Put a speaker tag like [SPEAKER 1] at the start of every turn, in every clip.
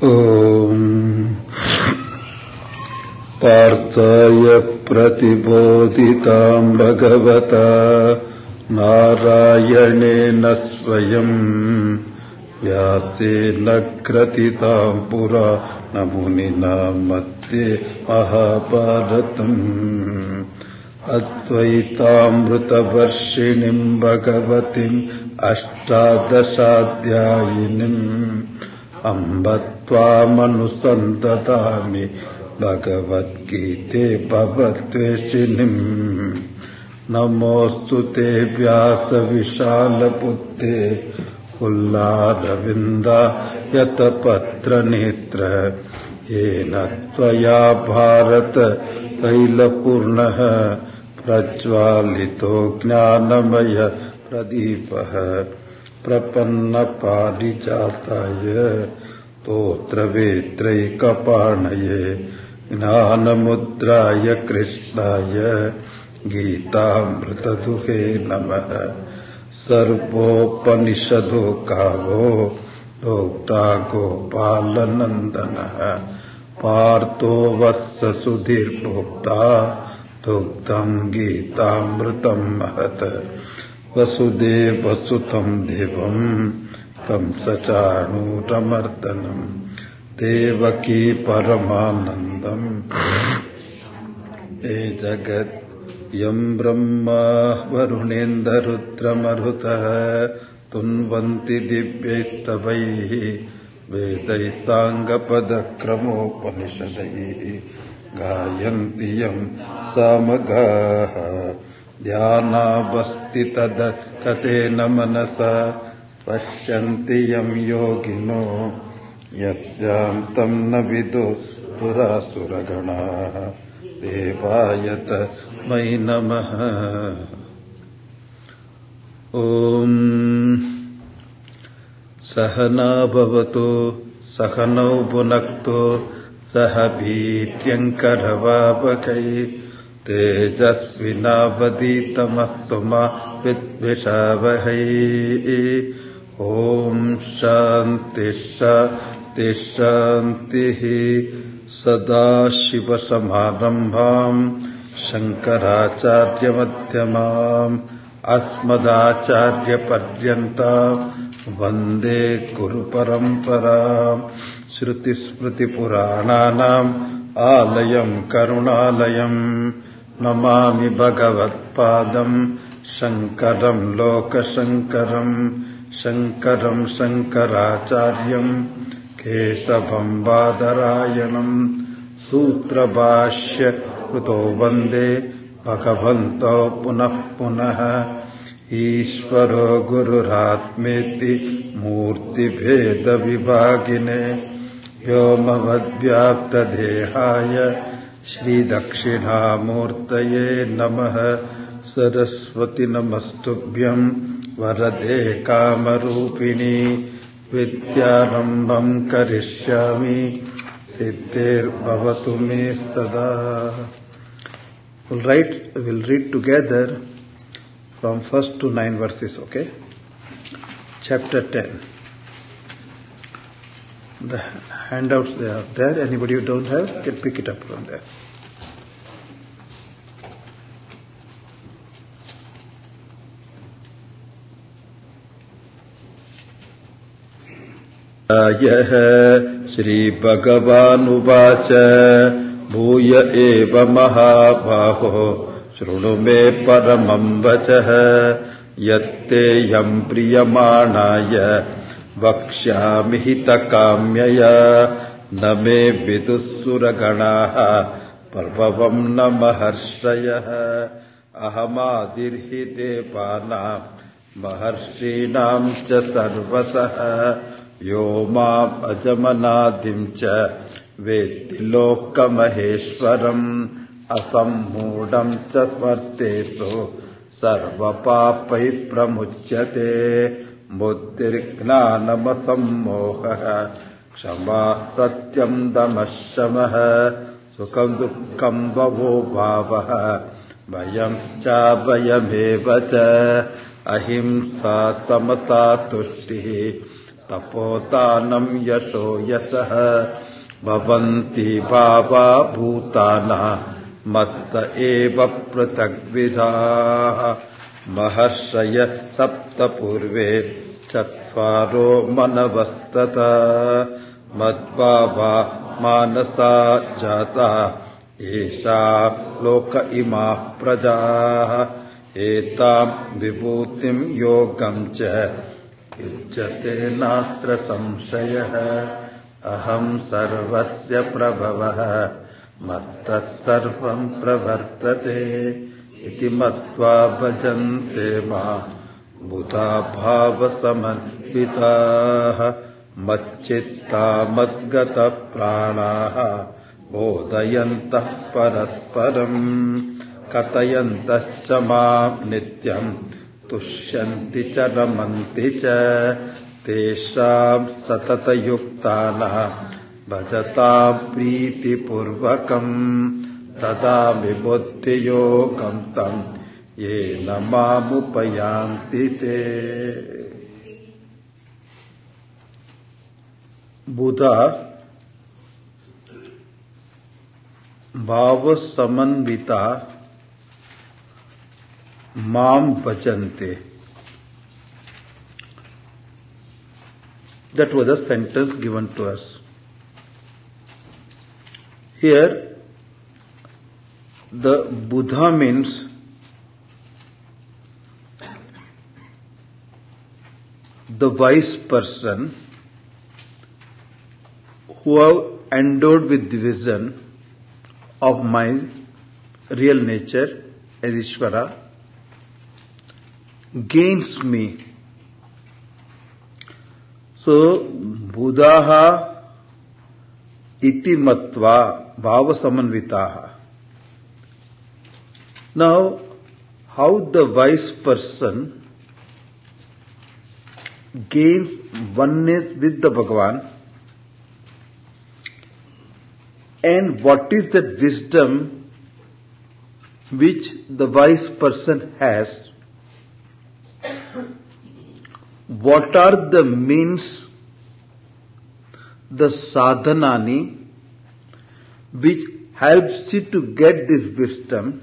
[SPEAKER 1] ओम पार्थाय प्रतिबोधितां भगवता नारायणेन स्वयं व्यासेन ग्रथितां पुराणमुनिना मध्ये महाभारतम् अद्वैतामृतवर्षिणीं भगवतीम् अष्टादशाध्यायिनीम् अम्ब त्वामनुसन्ततामि भगवद्गीते भवद्वेषिणीम् नमोऽस्तु ते व्यासविशालबुद्धे फुल्लारविन्दायतपत्रनेत्र येन त्वया भारत तैलपूर्णः प्रज्वालितो ज्ञानमय प्रदीपः प्रपन्नपारिजाताय स्तोत्रवेत्रैकपाणये ज्ञानमुद्राय कृष्णाय गीतामृतदुहे नमः। सर्वोपनिषदो गावो दोक्ता गोपालनन्दनः पार्थो वत्स सुधीर्भोक्ता दुग्धं गीतामृतं महत्। वसुदेवसुतं देवं कंसचाणूरमर्दनं देवकी परमानन्दं हे जगत् यं ब्रह्मा वरुणेन्द्ररुद्रमरुतः तुन्वन्ति दिव्यैस्तवैः वेदैस्ताङ्गपदक्रमोपनिषदैः गायन्ति यं सामगाः ध्यानावस्थितदकतेन मनसा पश्यन्ति यं योगिनो यस्यान्तं न विदुः देवाय तस्मै नमः। ॐ सहना भवतु सहनौ भुनक्तु सह वीर्यङ्करवावहै तेजस्विनावधीतमस्तु मा विद्विषावहै। ॐ शान्ति शान्ति शान्तिः। सदाशिवसमारम्भाम् शङ्कराचार्यमध्यमाम् अस्मदाचार्यपर्यन्ताम् वन्दे गुरुपरम्पराम्। श्रुतिस्मृतिपुराणानाम् आलयम् करुणालयम् नमामि भगवत्पादम् शङ्करम् लोकशङ्करम्। शङ्करम् शङ्कराचार्यम् केशवम् बादरायणम् सूत्रभाष्य कृतो वन्दे भगवन्तौ पुनः पुनः। ईश्वरो गुरुरात्मेति मूर्तिभेदविभागिने व्योमवद्व्याप्तदेहाय श्रीदक्षिणामूर्तये नमः। सरस्वती नमस्तुभ्यं वरदे कामरूपिणी विद्यारम्भं करिष्यामि सिद्धिर्भवतु मे सदा। We'll read together from first to 9 verses, okay? Chapter 10. The handouts they are there. Anybody who don't have can pick it up from there. यः श्रीभगवानुवाच भूय एव महाबाहो शृणु मे परमं वचः यत्तेऽहं प्रीयमाणाय वक्ष्यामि हितकाम्यया न मे विदुःसुरगणाः प्रभवं न महर्षयः अहमादिर्हि देवानां महर्षीणां च सर्वसः यो माम् अजमनादिं च वेत्ति लोकमहेश्वरम् असम्मूढं च स्मर्तेषु सर्वपापैः प्रमुच्यते बुद्धिर्ज्ञानमसम्मोहः क्षमा सत्यं दमः शमः सुखं दुःखं भवो भावः भयं चाभयमेव च अहिंसा समता तुष्टिः tapodanam yasho yasah bhavanti bhava bhutana matta eva pratagvidha maharshaya sapta purve chatvaro manavastata madbhava manasa jata esha loka ima praja etam vibhutim yogam cha yujyate natra samshayah aham sarvasya prabhavah mattas sarvam pravartate iti matva bhajante ma buddha bhava samanvitah macchitta madgata pranaha bodhayantah parasparam katayantascha mam nityam tushyanti cha ramanti cha tesham satata yuktana bhajatam priti purvakam tadami buddhi yogam tam yena mamupayanti te. Buddha bhava samanvita mam bhajante. That was a sentence given to us. Here, the Buddha means the wise person who have endowed with the vision of my real nature as Ishvara, gains me. So, Buddhaha iti matva bhava samanvitaha. Now, how the wise person gains oneness with the Bhagavan, and what is that wisdom which the wise person has? What are the means, the sadhanani, which helps you to get this wisdom?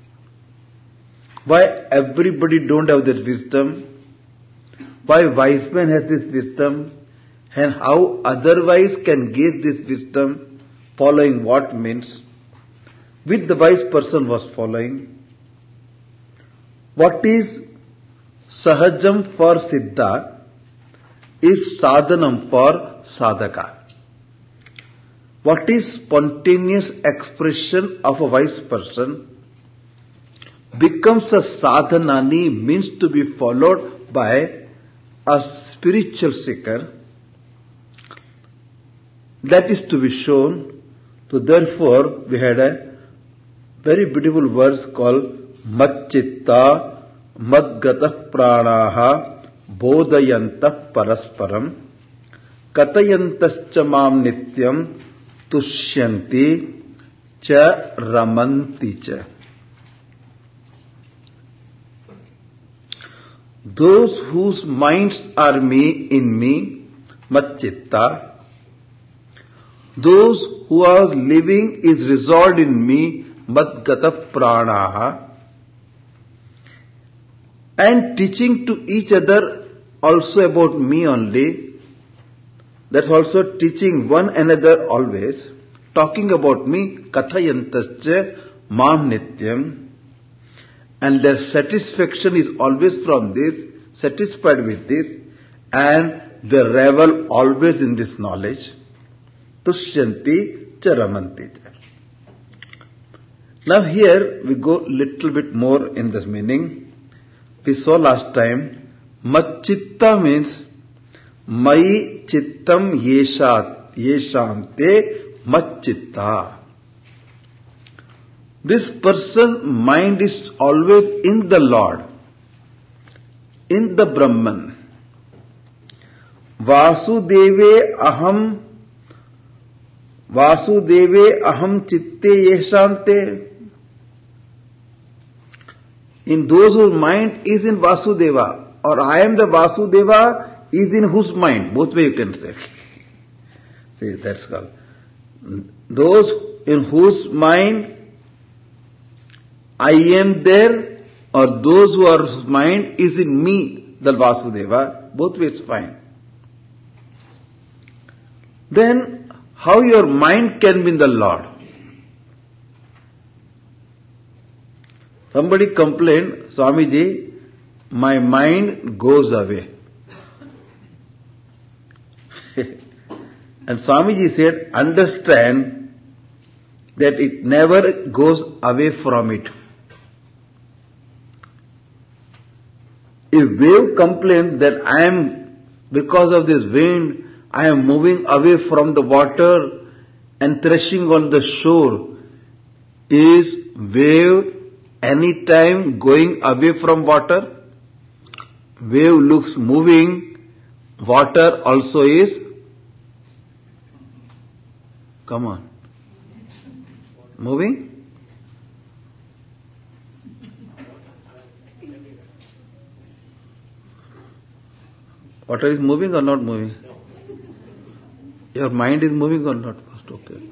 [SPEAKER 1] Why everybody don't have that wisdom? Why wise man has this wisdom? And how otherwise can get this wisdom? Following what means? Which the wise person was following? What is sahajam for siddha is sadhanam for sadhaka. What is spontaneous expression of a wise person becomes a sadhanani, means to be followed by a spiritual seeker. That is to be shown. So therefore, we had a very beautiful verse called Macchitta Madgata Pranaha Bodhayantah Parasparam Katayantascha Mam Nityam Tushyanti Cha Ramanti Cha. Those whose minds are in me, Macchitta, those who are living is resolved in me, Madgata Pranaha, and teaching to each other also about me only. That's also teaching one another always, talking about me, Kathayantascha Mam Nityam, and their satisfaction is always from this, satisfied with this, and they revel always in this knowledge. Tushyanti cha ramanti cha. Now here we go little bit more in this meaning. We saw last time, Macchitta means Mai chittam yeshamte Macchitta. This person's mind is always in the Lord, in the Brahman. Vasudeve aham chitte yeshante. In those whose mind is in Vasudeva, or I am the Vasudeva is in whose mind? Both way you can say. See, that's called. Those in whose mind I am there, or those whose mind is in me, the Vasudeva, both ways fine. Then, how your mind can be in the Lord? Somebody complained, Swamiji, my mind goes away. And Swamiji said, understand that it never goes away from it. If wave complains that because of this wind, I am moving away from the water and threshing on the shore, is wave any time going away from water? Wave looks moving, water also is, come on, moving? Water is moving or not moving? Your mind is moving or not? Okay.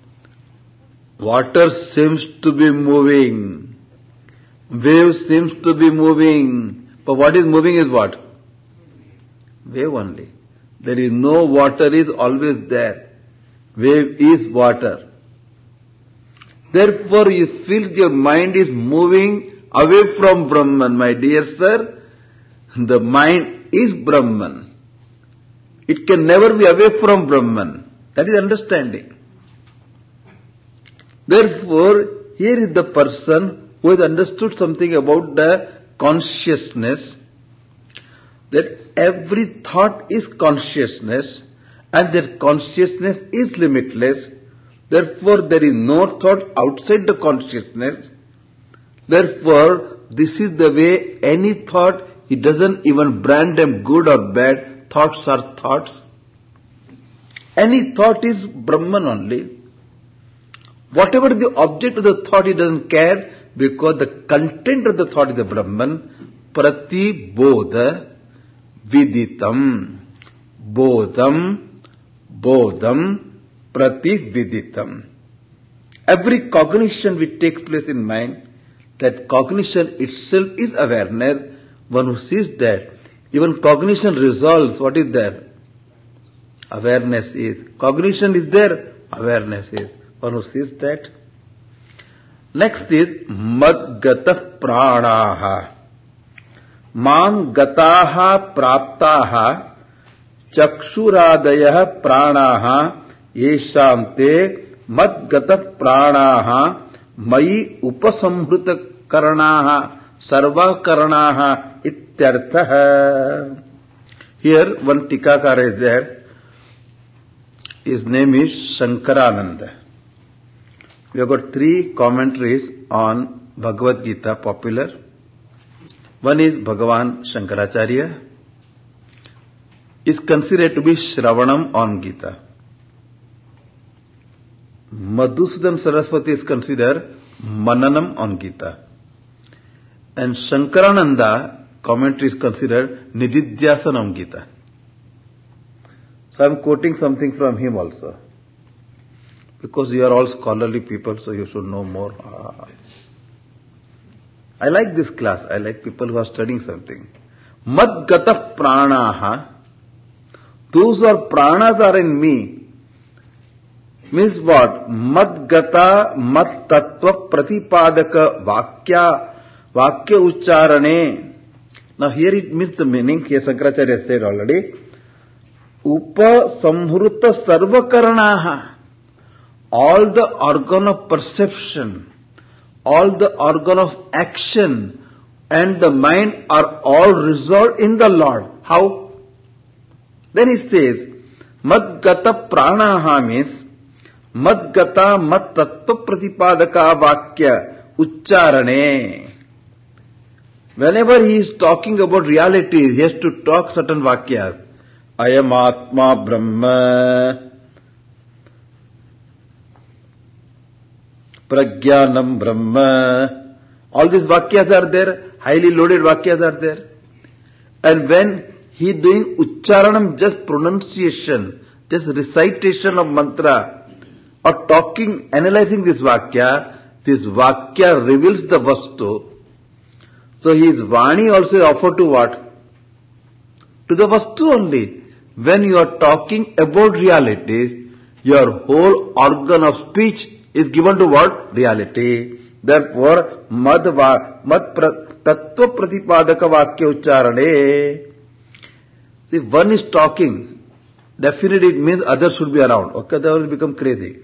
[SPEAKER 1] Water seems to be moving. Wave seems to be moving. But what is moving is what? Wave only. There is no water is always there. Wave is water. Therefore you feel your mind is moving away from Brahman. My dear sir, the mind is Brahman. It can never be away from Brahman. That is understanding. Therefore, here is the person who has understood something about the consciousness, that every thought is consciousness and that consciousness is limitless. Therefore, there is no thought outside the consciousness. Therefore, this is the way any thought, he doesn't even brand them good or bad. Thoughts are thoughts. Any thought is Brahman only. Whatever the object of the thought, he doesn't care, because the content of the thought is the Brahman. Prati bodha viditam. Bodham, bodham, prati viditam. Every cognition which takes place in mind, that cognition itself is awareness. One who sees that, even cognition resolves, what is there? Awareness is. Cognition is there, awareness is. One who sees that. Next is Madgata Pranaha. Man Gataha Praptaha Chakshuradaya Pranaha Yeshamte Madgata Pranaha Mai Upasamhruta Karanaha Sarva Karanaha Ityartha. Here one Tikakara is there. His name is Shankarananda. We have got 3 commentaries on Bhagavad Gita popular. One is Bhagavan Shankaracharya, is considered to be Shravanam on Gita. Madhusudan Saraswati is considered Mananam on Gita. And Shankarananda commentary is considered Nididhyasan on Gita. So I am quoting something from him also. Because you are all scholarly people, so you should know more. I like this class. I like people who are studying something. Madgata pranaha. Those are pranas are in me. Means what? Madgata mat tattva pratipadaka vakya ucharane. Now here it means the meaning. Here Shankaracharya said already. Upa samhruta sarvakaranaha. All the organ of perception, all the organ of action and the mind are all resolved in the Lord. How? Then he says, Madgata pranaha means Madgata mat tattva pratipadaka vakya ucharane. Whenever he is talking about realities, he has to talk certain vakyas. Ayam atma brahma. Prajnanam Brahma. All these vakyas are there, highly loaded vakyas are there. And when he is doing Uchcharanam, just pronunciation, just recitation of mantra, or talking, analyzing this Vakya reveals the Vastu. So his Vani also is offered to what? To the Vastu only. When you are talking about realities, your whole organ of speech is given to what? Reality. Therefore, tattva pratipadaka vakya uchcharane. See, one is talking. Definitely it means others should be around. Okay, they will become crazy.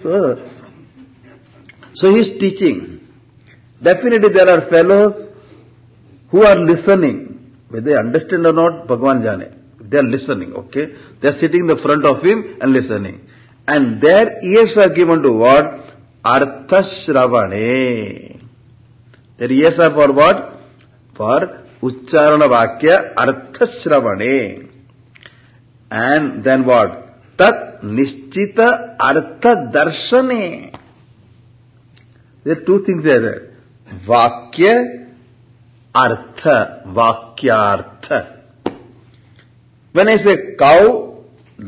[SPEAKER 1] So he is teaching. Definitely there are fellows who are listening. Whether they understand or not, Bhagavan jane. They are listening, okay? They are sitting in the front of him and listening. And their ears are given to what? Artha Shravane. Their ears are for what? For Uchcharana Vakya Artha Shravane. And then what? Tat Nishchita Artha Darshane. There are two things there. Vakya, Artha, Vakyartha. When I say cow,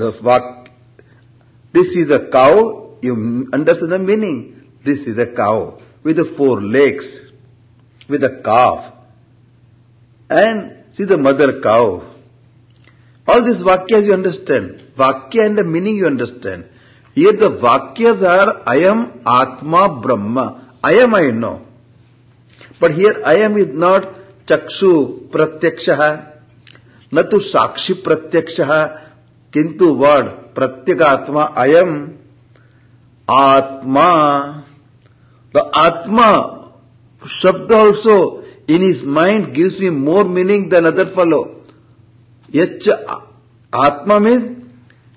[SPEAKER 1] this is a cow, you understand the meaning. This is a cow with the 4 legs, with a calf. And see the mother cow. All these Vakyas you understand. Vakya and the meaning you understand. Here the Vakyas are, I am Atma Brahma. I am, I know. But here I am is not Chakshu Pratyakshaha. Natu Sakshi Pratyakshaha, kintu what? Pratyakatma, I am Atma. The Atma Shabda also in his mind gives me more meaning than other fellow. Yacha Atma means,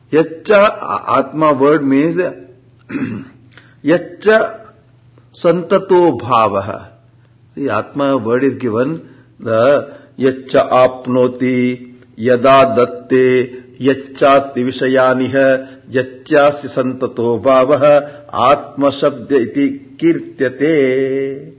[SPEAKER 1] Atma word means, Yacha Santato Bhavaha. The Atma word is given, the Yacha Apnoti, Yada Datte, Yachati Vishayaniha, Yachasya Santato Bhavaha, Atma Shabda iti Kirtyate.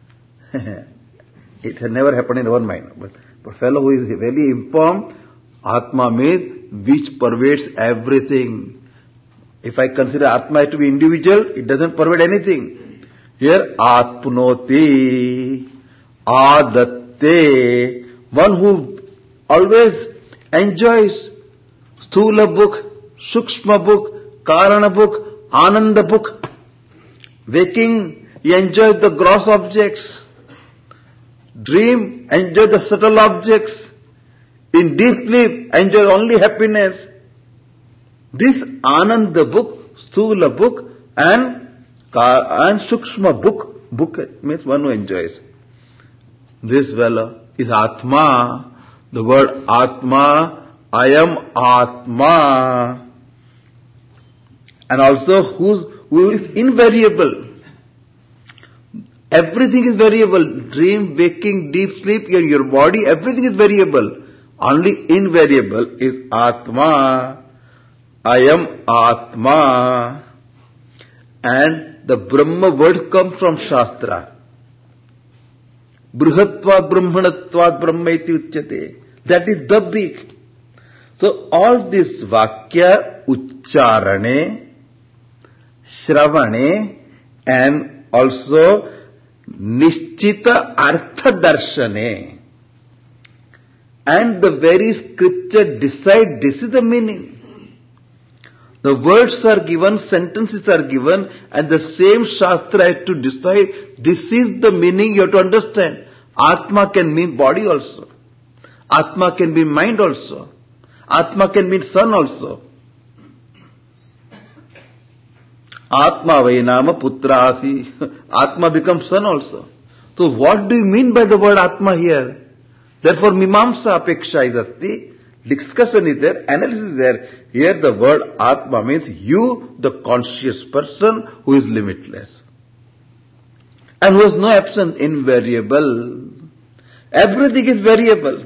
[SPEAKER 1] It has never happened in our mind. But fellow who is very informed, Atma means which pervades everything. If I consider Atma to be individual, it doesn't pervade anything. Here, Atpnoti, Adatte, one who always enjoys Sthula book, Sukshma book, Karana book, Ananda book. Waking, he enjoys the gross objects. Dream, enjoy the subtle objects. In deep sleep, enjoy only happiness. This Ananda book, Sthula book and Sukshma book means one who enjoys. This fellow is Atma. The word Atma, I am Atma. And also who is invariable. Everything is variable. Dream, waking, deep sleep, your body, everything is variable. Only invariable is Atma. I am Atma. And the Brahma word comes from Shastra. Brihatva Brahmanatva Brahmaiti Uchyate. That is the big. So all this Vakya, Uchcharane, Shravane, and also Nishchita Artha Darshane. And the very scripture decide this is the meaning. The words are given, sentences are given, and the same Shastra has to decide this is the meaning you have to understand. Atma can mean body also. Atma can be mind also. Atma can mean son also. Atma Vainama Putrasi. Atma becomes son also. So what do you mean by the word Atma here? Therefore Mimamsa Apeksha is asti. Discussion is there, analysis is there. Here the word Atma means you, the conscious person who is limitless. And who has no absence, invariable. Everything is variable.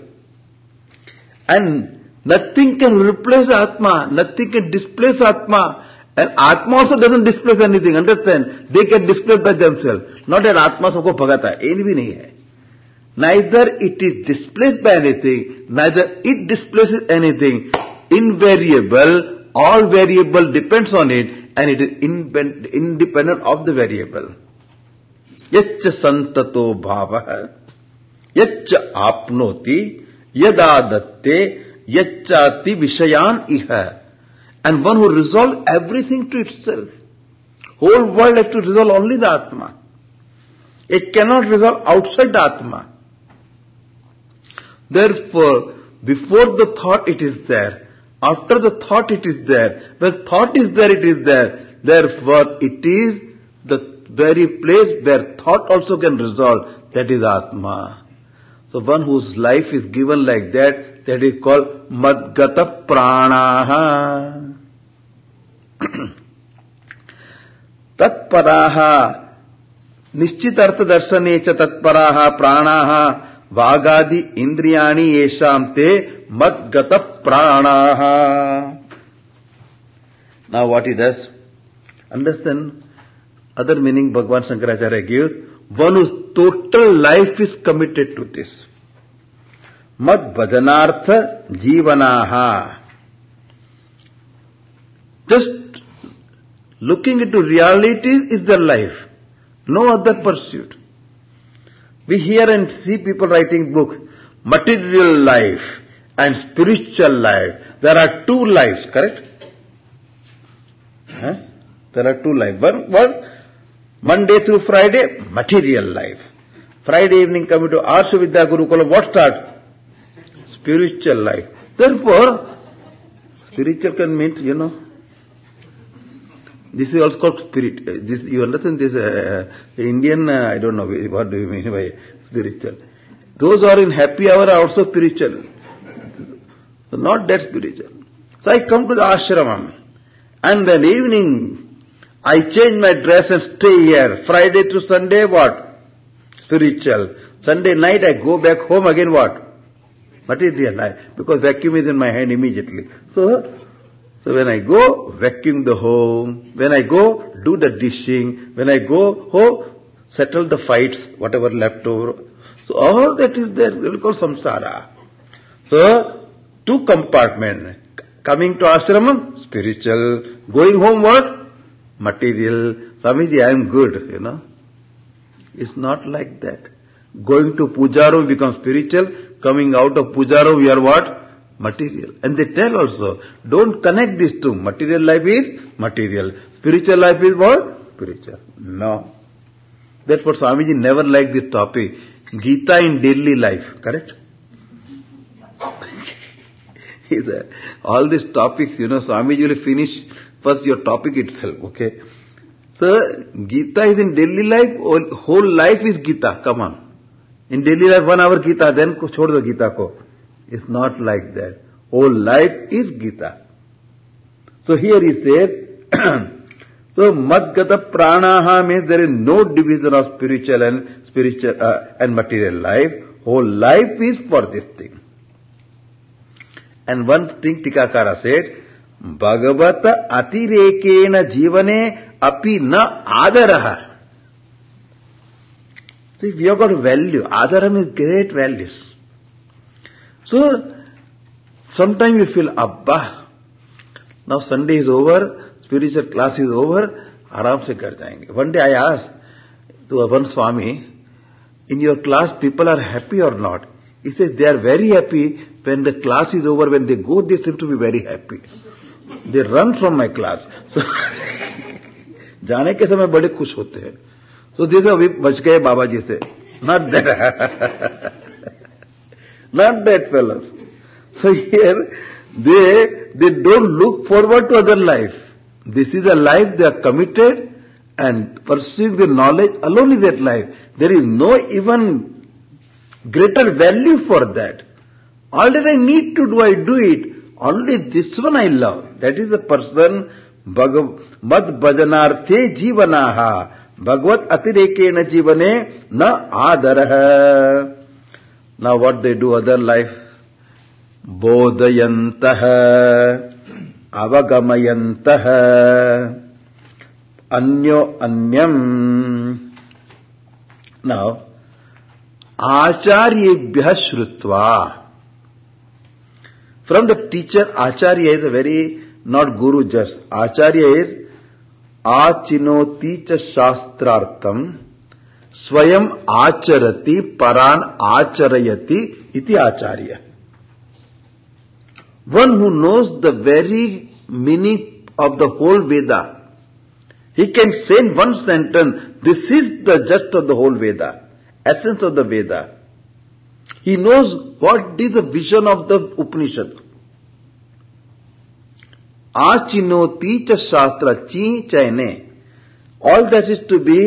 [SPEAKER 1] And nothing can replace Atma, nothing can displace Atma. And Atma also doesn't displace anything, understand? They get displaced by themselves. Not that Atma sabko bhagata hai, any bhi nahi hai. neither it is displaced by anything, neither it displaces anything. Invariable, all variable depends on it, and it is independent of the variable. Yaccha santato bhavaha, yaccha apnoti, yadadatte, yacchati vishayan iha. And one who resolves everything to itself. Whole world has to resolve only the Atma. It cannot resolve outside the Atma. Therefore, before the thought it is there. After the thought it is there. When thought is there, it is there. Therefore, it is the very place where thought also can resolve. That is Atma. So one whose life is given like that, that is called Madgata Pranaha. Tatparaha Nishchitartha Darshanecha Tatparaha Pranaha Vagadi Indriyani Yesham Te Madgata Pranaha. Now what he does? Understand other meaning Bhagavan Shankaracharya gives. One whose total life is committed to this. Mad bhajanartha jivanaha. Just looking into realities is their life. No other pursuit. We hear and see people writing books. Material life and spiritual life. There are two lives, correct? There are two lives. One, Monday through Friday, material life. Friday evening coming to Arsha Vidya Gurukulam, what start? Spiritual life. Therefore, spiritual can mean, this is also called spirit. This, you understand this Indian, I don't know, what do you mean by spiritual? Those who are in happy hour are also spiritual. So not that spiritual. So I come to the ashramam. And then evening, I change my dress and stay here. Friday to Sunday, what? Spiritual. Sunday night I go back home again, what? Material life. Because vacuum is in my hand immediately. So when I go, vacuum the home. When I go, do the dishing. When I go home, settle the fights, whatever left over. So all that is there, we will call samsara. So, two compartments. Coming to ashramam, spiritual. Going home, what? Material. Swamiji, I am good, It's not like that. Going to puja room becomes spiritual. Coming out of puja room, we are what? Material. And they tell also, don't connect these two. Material life is material. Spiritual life is what? Spiritual. No. That's what Swamiji never liked this topic. Gita in daily life. Correct? All these topics, Swamiji will finish first your topic itself. Okay? So, Gita is in daily life, whole life is Gita. Come on. In daily life, 1 hour Gita, then chhod do Gita ko. It's not like that. Whole life is Gita. So here he says, so Madgata Pranaha means there is no division of spiritual and material life. Whole life is for this thing. And one thing Tikakara said, Bhagavata atirekena jivane api na adaraha. See, we have got value. Adaram is great values. So, sometimes you feel, Abba, now Sunday is over, spiritual class is over, aram se kar jayenge. One day I asked to one Swami, in your class people are happy or not? He says they are very happy when the class is over, when they go they seem to be very happy. They run from my class. So, जाने के समय बड़े खुश होते हैं. So they say, अभी बच गए बाबा जी से. Not that. Not that fellows. So here, they don't look forward to other life. This is a life they are committed and pursuing the knowledge alone is that life. There is no even greater value for that. All that I need to do, I do it. Only this one I love. That is the person, Mad bhajanarthe jivanaha. Bhagavad atirekena jivane na adaraha. Now what they do other life? Bodhayantaha, avagamayantaha, anyo anyam. Now, Acharyebhyah shrutva. From the teacher, Acharya is a very, not guru just. Acharya is achinoti cha shastrartham swayam acharati paran acharayati iti Acharya. One who knows the very meaning of the whole Veda. He can say in one sentence, this is the gist of the whole Veda, essence of the Veda. He knows what is the vision of the Upanishad. Achinoti cha shastra, chi chaine. All that is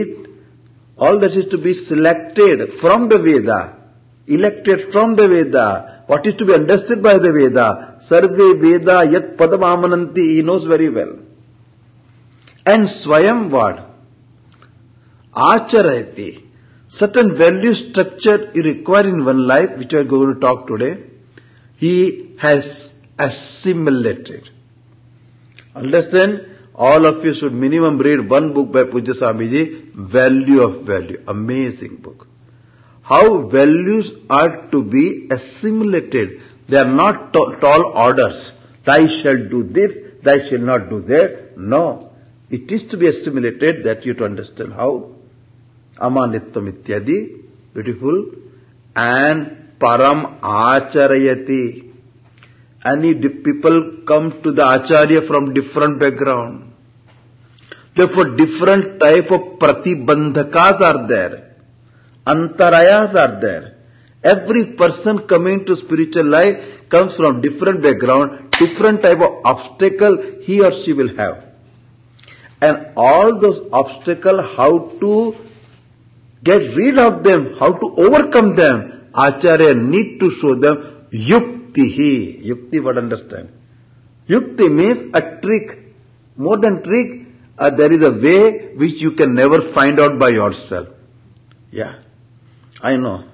[SPEAKER 1] to be selected from the Veda, elected from the Veda, what is to be understood by the Veda. Sarve Veda yat padamamananti, he knows very well. And Swayam what? Acharayati. Certain value structure you require in one life, which we are going to talk today, he has assimilated. Understand? All of you should minimum read one book by Pujya Swamiji, Value of Value. Amazing book. How values are to be assimilated. They are not tall orders. Thou shalt do this, thou shalt not do that. No. It is to be assimilated that you to understand how. Amanitvam ityadi, beautiful. And param acharayati. And people come to the Acharya from different background. Therefore different type of pratibandhakas are there. Antarayas are there. Every person coming to spiritual life comes from different background, different type of obstacle he or she will have. And all those obstacles, how to get rid of them, how to overcome them, Acharya need to show them yuktihi. Yukti, what understand? Yukti means a trick. More than trick, there is a way which you can never find out by yourself. Yeah, I know.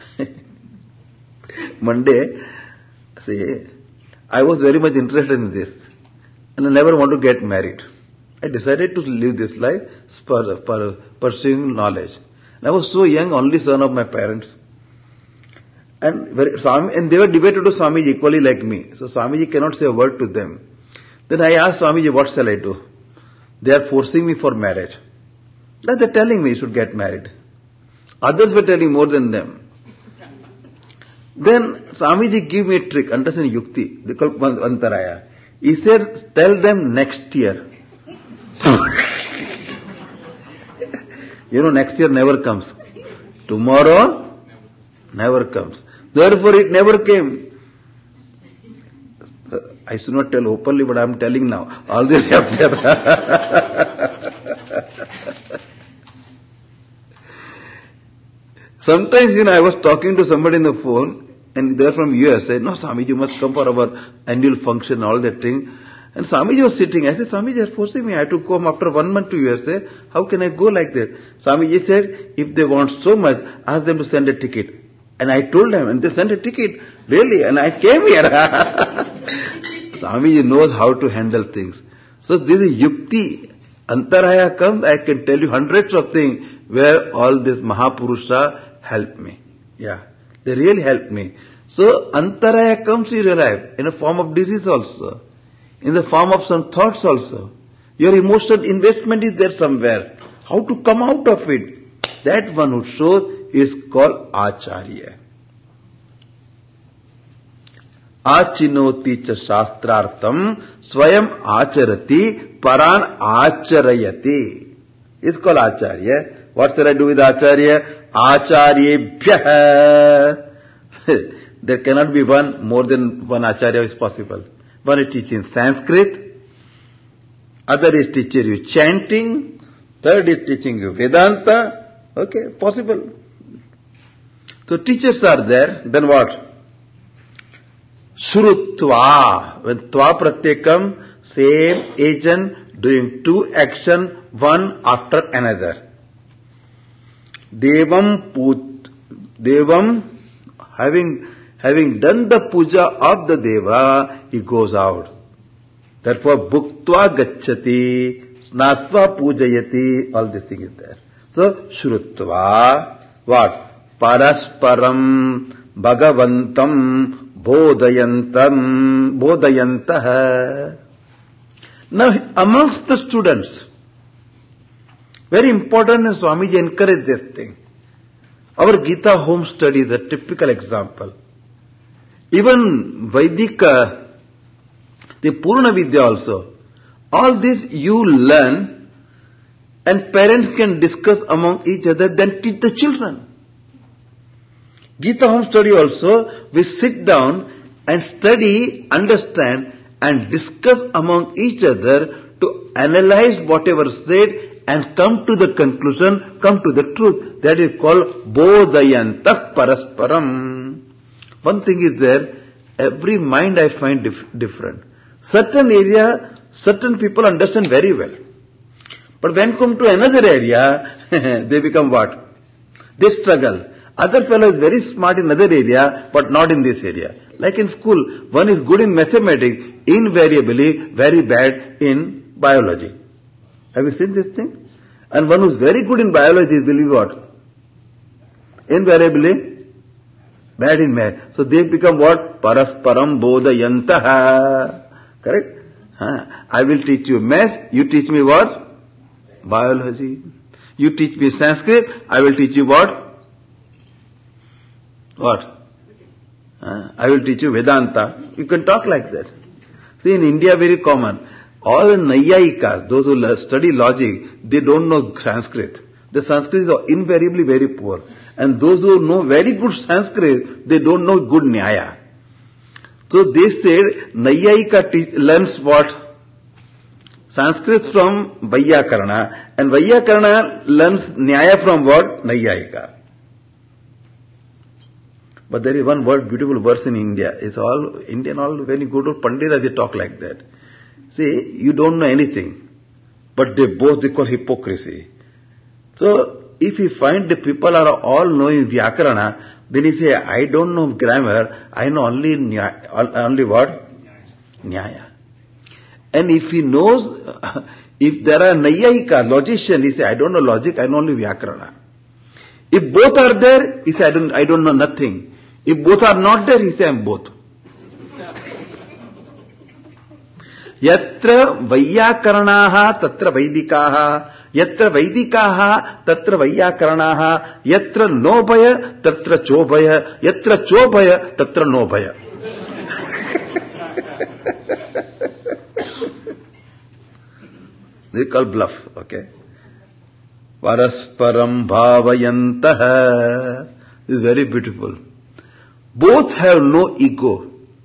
[SPEAKER 1] Monday, see, I was very much interested in this. And I never want to get married. I decided to live this life pursuing knowledge. And I was so young, only son of my parents. And they were debated to Swamiji equally like me. So Swamiji cannot say a word to them. Then I asked Swamiji, what shall I do? They are forcing me for marriage. Then they are telling me you should get married. Others were telling more than them. Then Swamiji gave me a trick, understand yukti, they call Antaraya. He said, tell them next year. You know, next year never comes. Tomorrow never comes. Therefore it never came. I should not tell openly, but I am telling now. All this happened. Sometimes, I was talking to somebody in the phone, and they are from US. No, Swamiji, you must come for our annual function, all that thing. And Swamiji was sitting. I said, Swamiji, they are forcing me. I have to come after 1 month to USA. How can I go like that? Swamiji said, if they want so much, ask them to send a ticket. And I told them, and they sent a ticket. Really? And I came here. Swamiji knows how to handle things. So this is yukti. Antaraya comes, I can tell you hundreds of things where all this Mahapurusha helped me. Yeah, they really helped me. So Antaraya comes in your life in a form of disease also, in the form of some thoughts also. Your emotional investment is there somewhere. How to come out of it? That one who shows is called Acharya. Achinoti cha shastrartham swayam acharati paran acharayati. It's called Acharya. What shall I do with Acharya? Acharyebhyah. There cannot be more than one Acharya is possible. One is teaching Sanskrit, other is teaching you chanting, third is teaching you Vedanta. Okay, possible. So teachers are there, then what? Shrutva. When tva pratyay come, same agent doing two action, one after another. Devam having done the puja of the Deva, he goes out. Therefore, bhuktva gacchati, snatva pujayati, all this thing is there. So, shrutva, what? parasparam bhagavantam bodhayantah. Now, amongst the students, very important, and Swamiji encouraged this thing. Our Gita home study is a typical example. Even Vaidika, the Purna Vidya also, all this you learn and parents can discuss among each other, then teach the children. Gita home study also, we sit down and study, understand and discuss among each other to analyze whatever said and come to the conclusion, come to the truth. That is called bodhayantah parasparam. One thing is there, every mind I find different. Certain area, certain people understand very well. But when come to another area, they become what? They struggle. Other fellow is very smart in another area, but not in this area. Like in school, one is good in mathematics, invariably very bad in biology. Have you seen this thing? And one who is very good in biology will be what? Invariably bad in math. So they become what? Parasparam bodhayantah. Correct? I will teach you math, you teach me what? Biology. You teach me Sanskrit, I will teach you what? What? I will teach you Vedanta. You can talk like that. See, in India very common. All the Naiyayikas, those who study logic, they don't know Sanskrit. The Sanskrit is invariably very poor. And those who know very good Sanskrit, they don't know good Nyaya. So they said, Naiyayika learns what? Sanskrit from Vaiyakarana. And Vaiyakarana learns Nyaya from what? Naiyayika. But there is one word, beautiful verse in India. It's all, Indian, all when you go to Pandita, they talk like that. See, you don't know anything. But they call hypocrisy. So, if you find the people are all knowing Vyakarana, then you say, I don't know grammar, I know only what? Nyaya. And if he knows, if there are Naiyayika, logician, he say, I don't know logic, I know only Vyakarana. If both are there, he say, I don't know nothing. If both are not there, he say, I am both. Yatra Vaiyakaranaha tatra Vaidikaha, Yatra Vaidikaha tatra Vaiyakaranaha, Yatra Nobhaya tatra Chobhaya, Yatra Chobhaya tatra Nobhaya. They call bluff, okay? Parasparam bhavayantah. This is very beautiful. Both have no ego.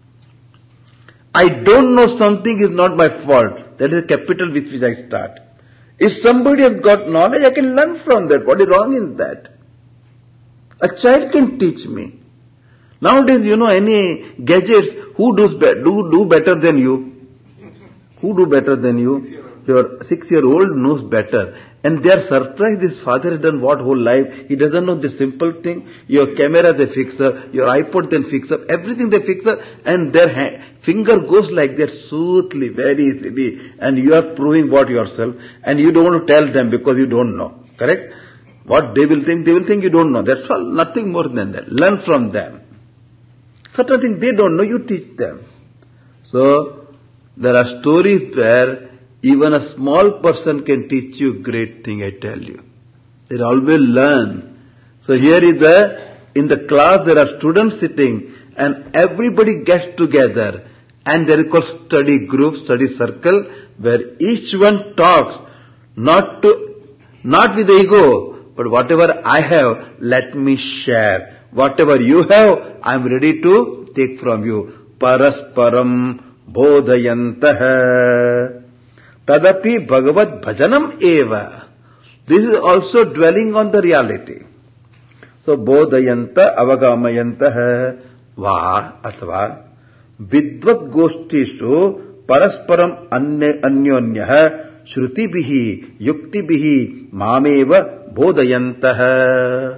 [SPEAKER 1] I don't know something is not my fault. That is a capital with which I start. If somebody has got knowledge, I can learn from that. What is wrong in that? A child can teach me. Nowadays, any gadgets, who do better than you? Who do better than you? Your 6-year-old knows better. And they are surprised his father has done what whole life. He doesn't know the simple thing. Your camera they fix up, your iPod they fix up, everything they fix up, and their finger goes like that smoothly, very easily, and you are proving what yourself, and you don't want to tell them because you don't know. Correct? What they will think you don't know. That's all, nothing more than that. Learn from them. Certain things they don't know, you teach them. So, there are stories where even a small person can teach you great thing, I tell you. They always learn. So here is in the class there are students sitting and everybody gets together and there is called study group, study circle where each one talks not with ego, but whatever I have, let me share. Whatever you have, I am ready to take from you. Parasparam bodhayantah. Tadapi bhagavad bhajanam eva. This is also dwelling on the reality. So bodhayanta avagamayantah va athva vidvat goshtishu parasparam anyonyah shrutibihi yuktibihi mameva bodhayantah.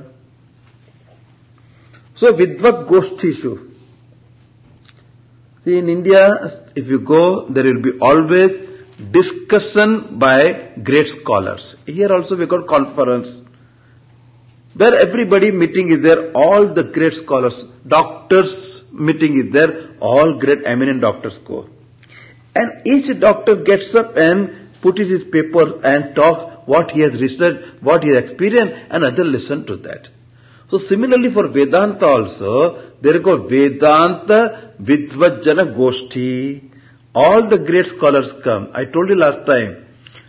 [SPEAKER 1] So vidvat goshtishu. See, in India, if you go, there will be always discussion by great scholars. Here also we got conference. where everybody meeting is there, all the great scholars, doctors meeting is there, all great eminent doctors go. And each doctor gets up and puts his paper and talks what he has researched, what he has experienced, and others listen to that. So similarly for Vedanta also, there is a Vedanta Vidvajjana Goshti. All the great scholars come. I told you last time,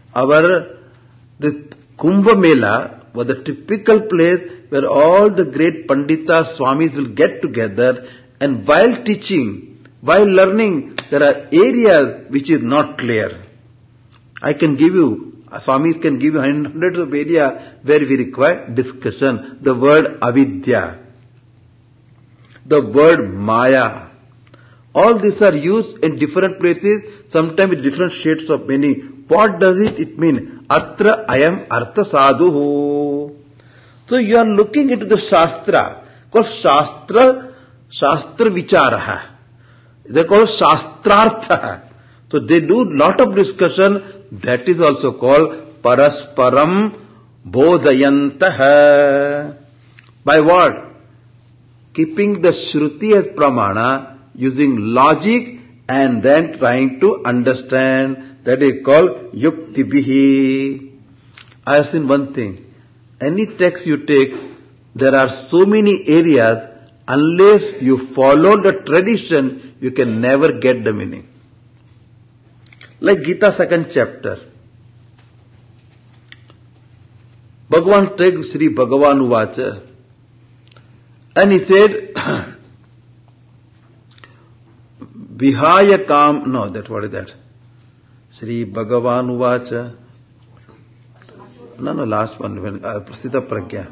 [SPEAKER 1] the Kumbh Mela was a typical place where all the great Panditas, Swamis will get together, and while teaching, while learning, there are areas which is not clear. I can give you, Swamis can give you hundreds of areas where we require discussion. The word avidya, the word maya, all these are used in different places, sometimes with different shades of meaning. What does it mean? Atra ayam artha sadhuhu. So you are looking into the Shastra, called Shastra Vicharaha. They call it Shastrartha. So they do lot of discussion, that is also called Parasparam Bodhayantaha. By what? Keeping the Shruti as Pramana, using logic and then trying to understand. That is called Yuktibihi. I have seen one thing. Any text you take, there are so many areas, unless you follow the tradition, you can never get the meaning. Like Gita 2nd chapter. Bhagavan takes Sri Bhagavan Uvacha. And he said, Vihaya Kam, no, what is that? Sri Bhagavan Uvacha. No, last one, Prasthita Pragya.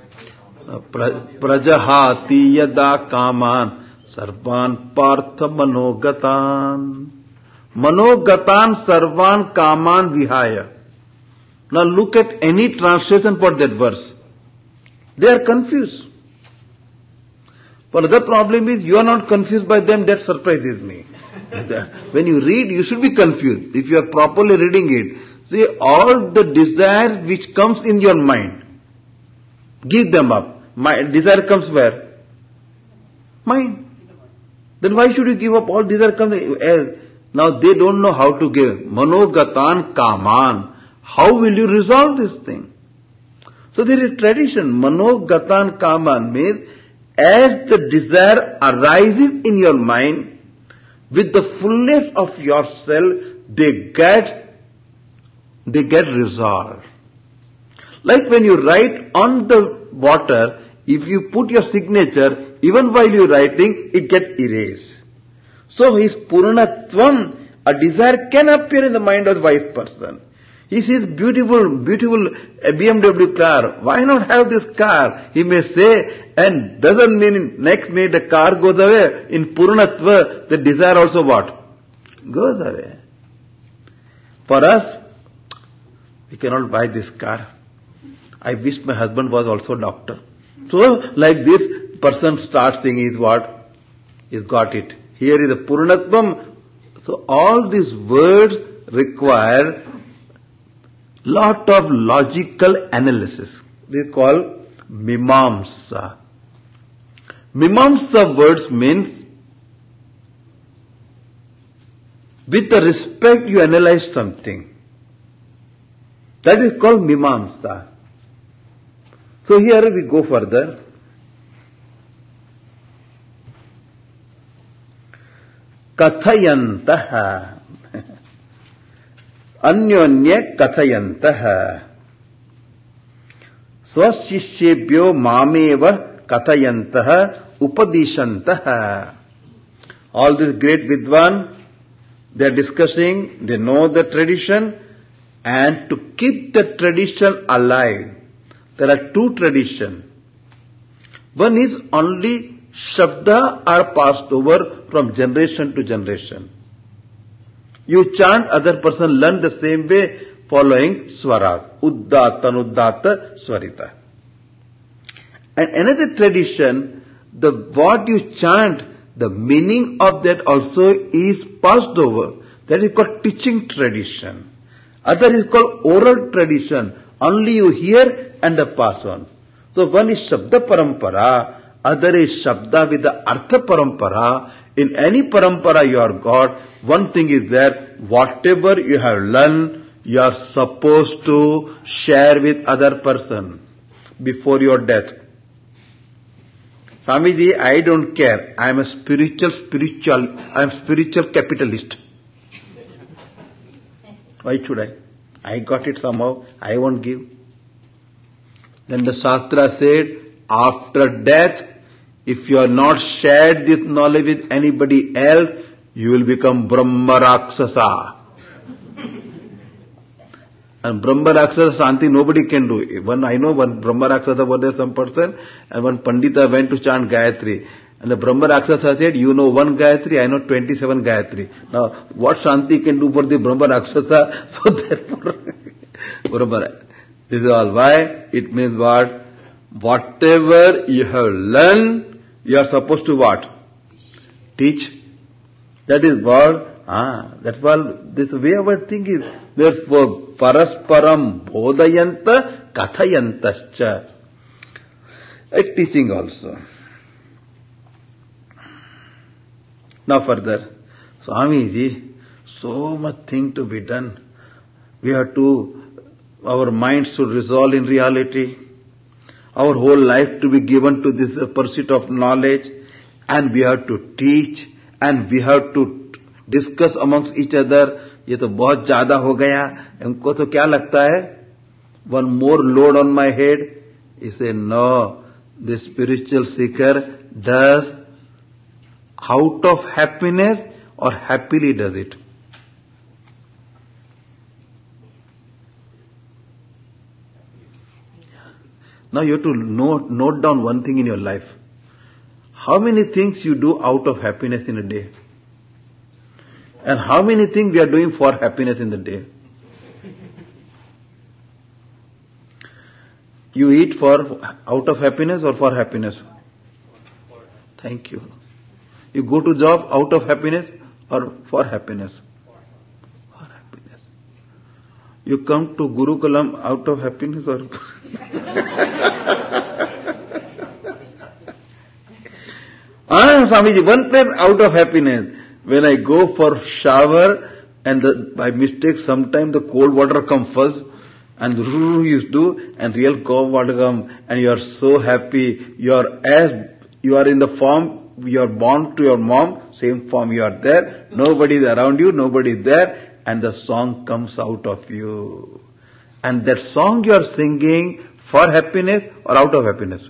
[SPEAKER 1] Prajahati yada kaman sarvan partha manogatan. Manogatan sarvan kaman vihaya. Now look at any translation for that verse. They are confused. But the problem is you are not confused by them, that surprises me. When you read, you should be confused. If you are properly reading it, see all the desires which comes in your mind, give them up. My desire comes where? Mind. Then why should you give up all desire comes? Now they don't know how to give. Manogatan kaman. How will you resolve this thing? So there is tradition. Manogatan kaman means as the desire arises in your mind, with the fullness of yourself, they get resolved. Like when you write on the water, if you put your signature, even while you are writing, it gets erased. So his Purnatvam, a desire can appear in the mind of the wise person. He sees beautiful BMW car. Why not have this car? He may say, and doesn't mean next minute the car goes away. In Purnatva, the desire also what? Goes away. For us, we cannot buy this car. I wish my husband was also a doctor. So, like this person starts saying is what? He's got it. Here is the Purnatvam. So all these words require lot of logical analysis. They call Mimamsa. Mimamsa words means with the respect you analyze something. That is called Mimamsa. So here we go further. Kathayantaha. Anyonya kathayantaha. Swashishyebhyo mameva kathayantaha upadishantaha. All these great Vidwan, they are discussing, they know the tradition, and to keep the tradition alive, there are two traditions. One is only Shabda are passed over from generation to generation. You chant, other person learn the same way following Swaras. Uddata, Anuddata, Swarita. And another tradition, what you chant, the meaning of that also is passed over. That is called teaching tradition. Other is called oral tradition. Only you hear and pass on. So one is Shabda Parampara, other is Shabda with the Artha Parampara. In any Parampara you are got, one thing is there, whatever you have learned, you are supposed to share with other person before your death. Swamiji, I don't care. I am a spiritual capitalist. Why should I? I got it somehow. I won't give. Then the Shastra said, after death, if you are not shared this knowledge with anybody else, you will become Brahma Rakshasa. And Brahma Rakshasa Shanti nobody can do. I know one Brahma Rakshasa was there some person, and one Pandita went to chant Gayatri. And the Brahma Rakshasa said, you know one Gayatri, I know 27 Gayatri. Now, what Shanti can do for the Brahma Rakshasa? So therefore, Brahma. This is all. Why? It means what? Whatever you have learned, you are supposed to what? Teach. That is what? That's what this way of our thinking is. Therefore, parasparam bodhayanta kathayantascha. A teaching also. Now further, Swamiji, so much thing to be done. We have to, our minds should resolve in reality. Our whole life to be given to this pursuit of knowledge, and we have to teach, and we have to discuss amongst each other. ये तो बहुत ज्यादा हो गया. इनको तो क्या लगता है? One more load on my head. He said, no, the spiritual seeker does out of happiness or happily does it. Now you have to note down one thing in your life. How many things you do out of happiness in a day? And how many things we are doing for happiness in the day? You eat for out of happiness or for happiness? Thank you. You go to job out of happiness or for happiness? For happiness. You come to Gurukulam out of happiness or... Swamiji, one place out of happiness. When I go for shower and by mistake sometimes the cold water comes first and you do and real cold water comes and you are so happy. You are in the form, you are born to your mom, same form you are there. Nobody is around you, nobody is there, and the song comes out of you. And that song you are singing for happiness or out of happiness?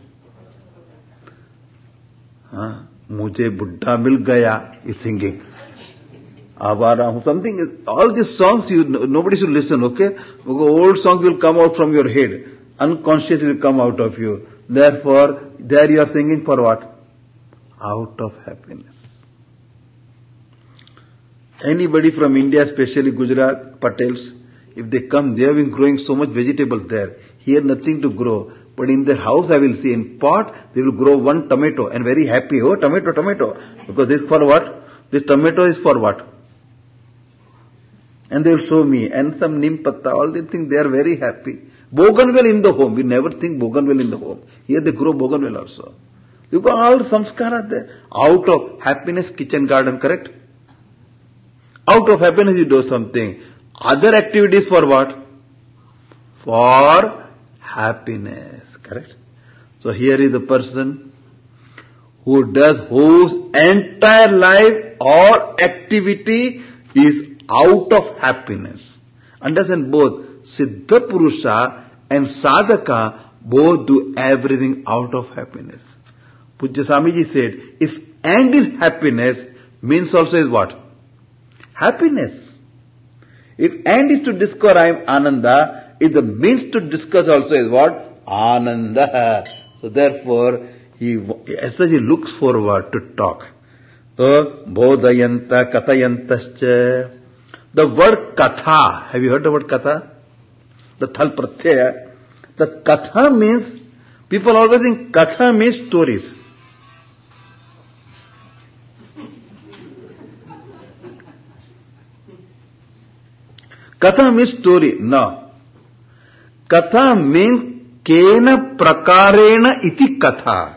[SPEAKER 1] मुझे बुड्ढा मिल गया is singing. Something is, all these songs nobody should listen, okay? Because old songs will come out from your head. Unconsciously will come out of you. Therefore, there you are singing for what? Out of happiness. Anybody from India, especially Gujarat, Patels, if they come, they have been growing so much vegetables there. Here nothing to grow. But in their house I will see, in pot, they will grow one tomato and very happy. Oh, tomato. Because this is for what? This tomato is for what? And they will show me. And some neem patta, all these things, they are very happy. Bougainville in the home. We never think bougainville in the home. Here they grow bougainville also. Because all samskara there. Out of happiness, kitchen garden, correct? Out of happiness you do something. Other activities for what? For happiness, correct? So here is a person whose entire life or activity is out of happiness. Understand, both Siddha Purusha and Sadhaka both do everything out of happiness. Pujya Swamiji said, if end is happiness, means also is what? Happiness. If end is to discover I am Ananda, if the means to discuss also is what? Ananda. So therefore, he looks forward to talk. So, bodhayanta kathayantascha. The word katha, have you heard the word katha? The thal pratyaya. The katha means, people always think katha means stories. Katha means story. No. Katha means Kena prakarena iti katha.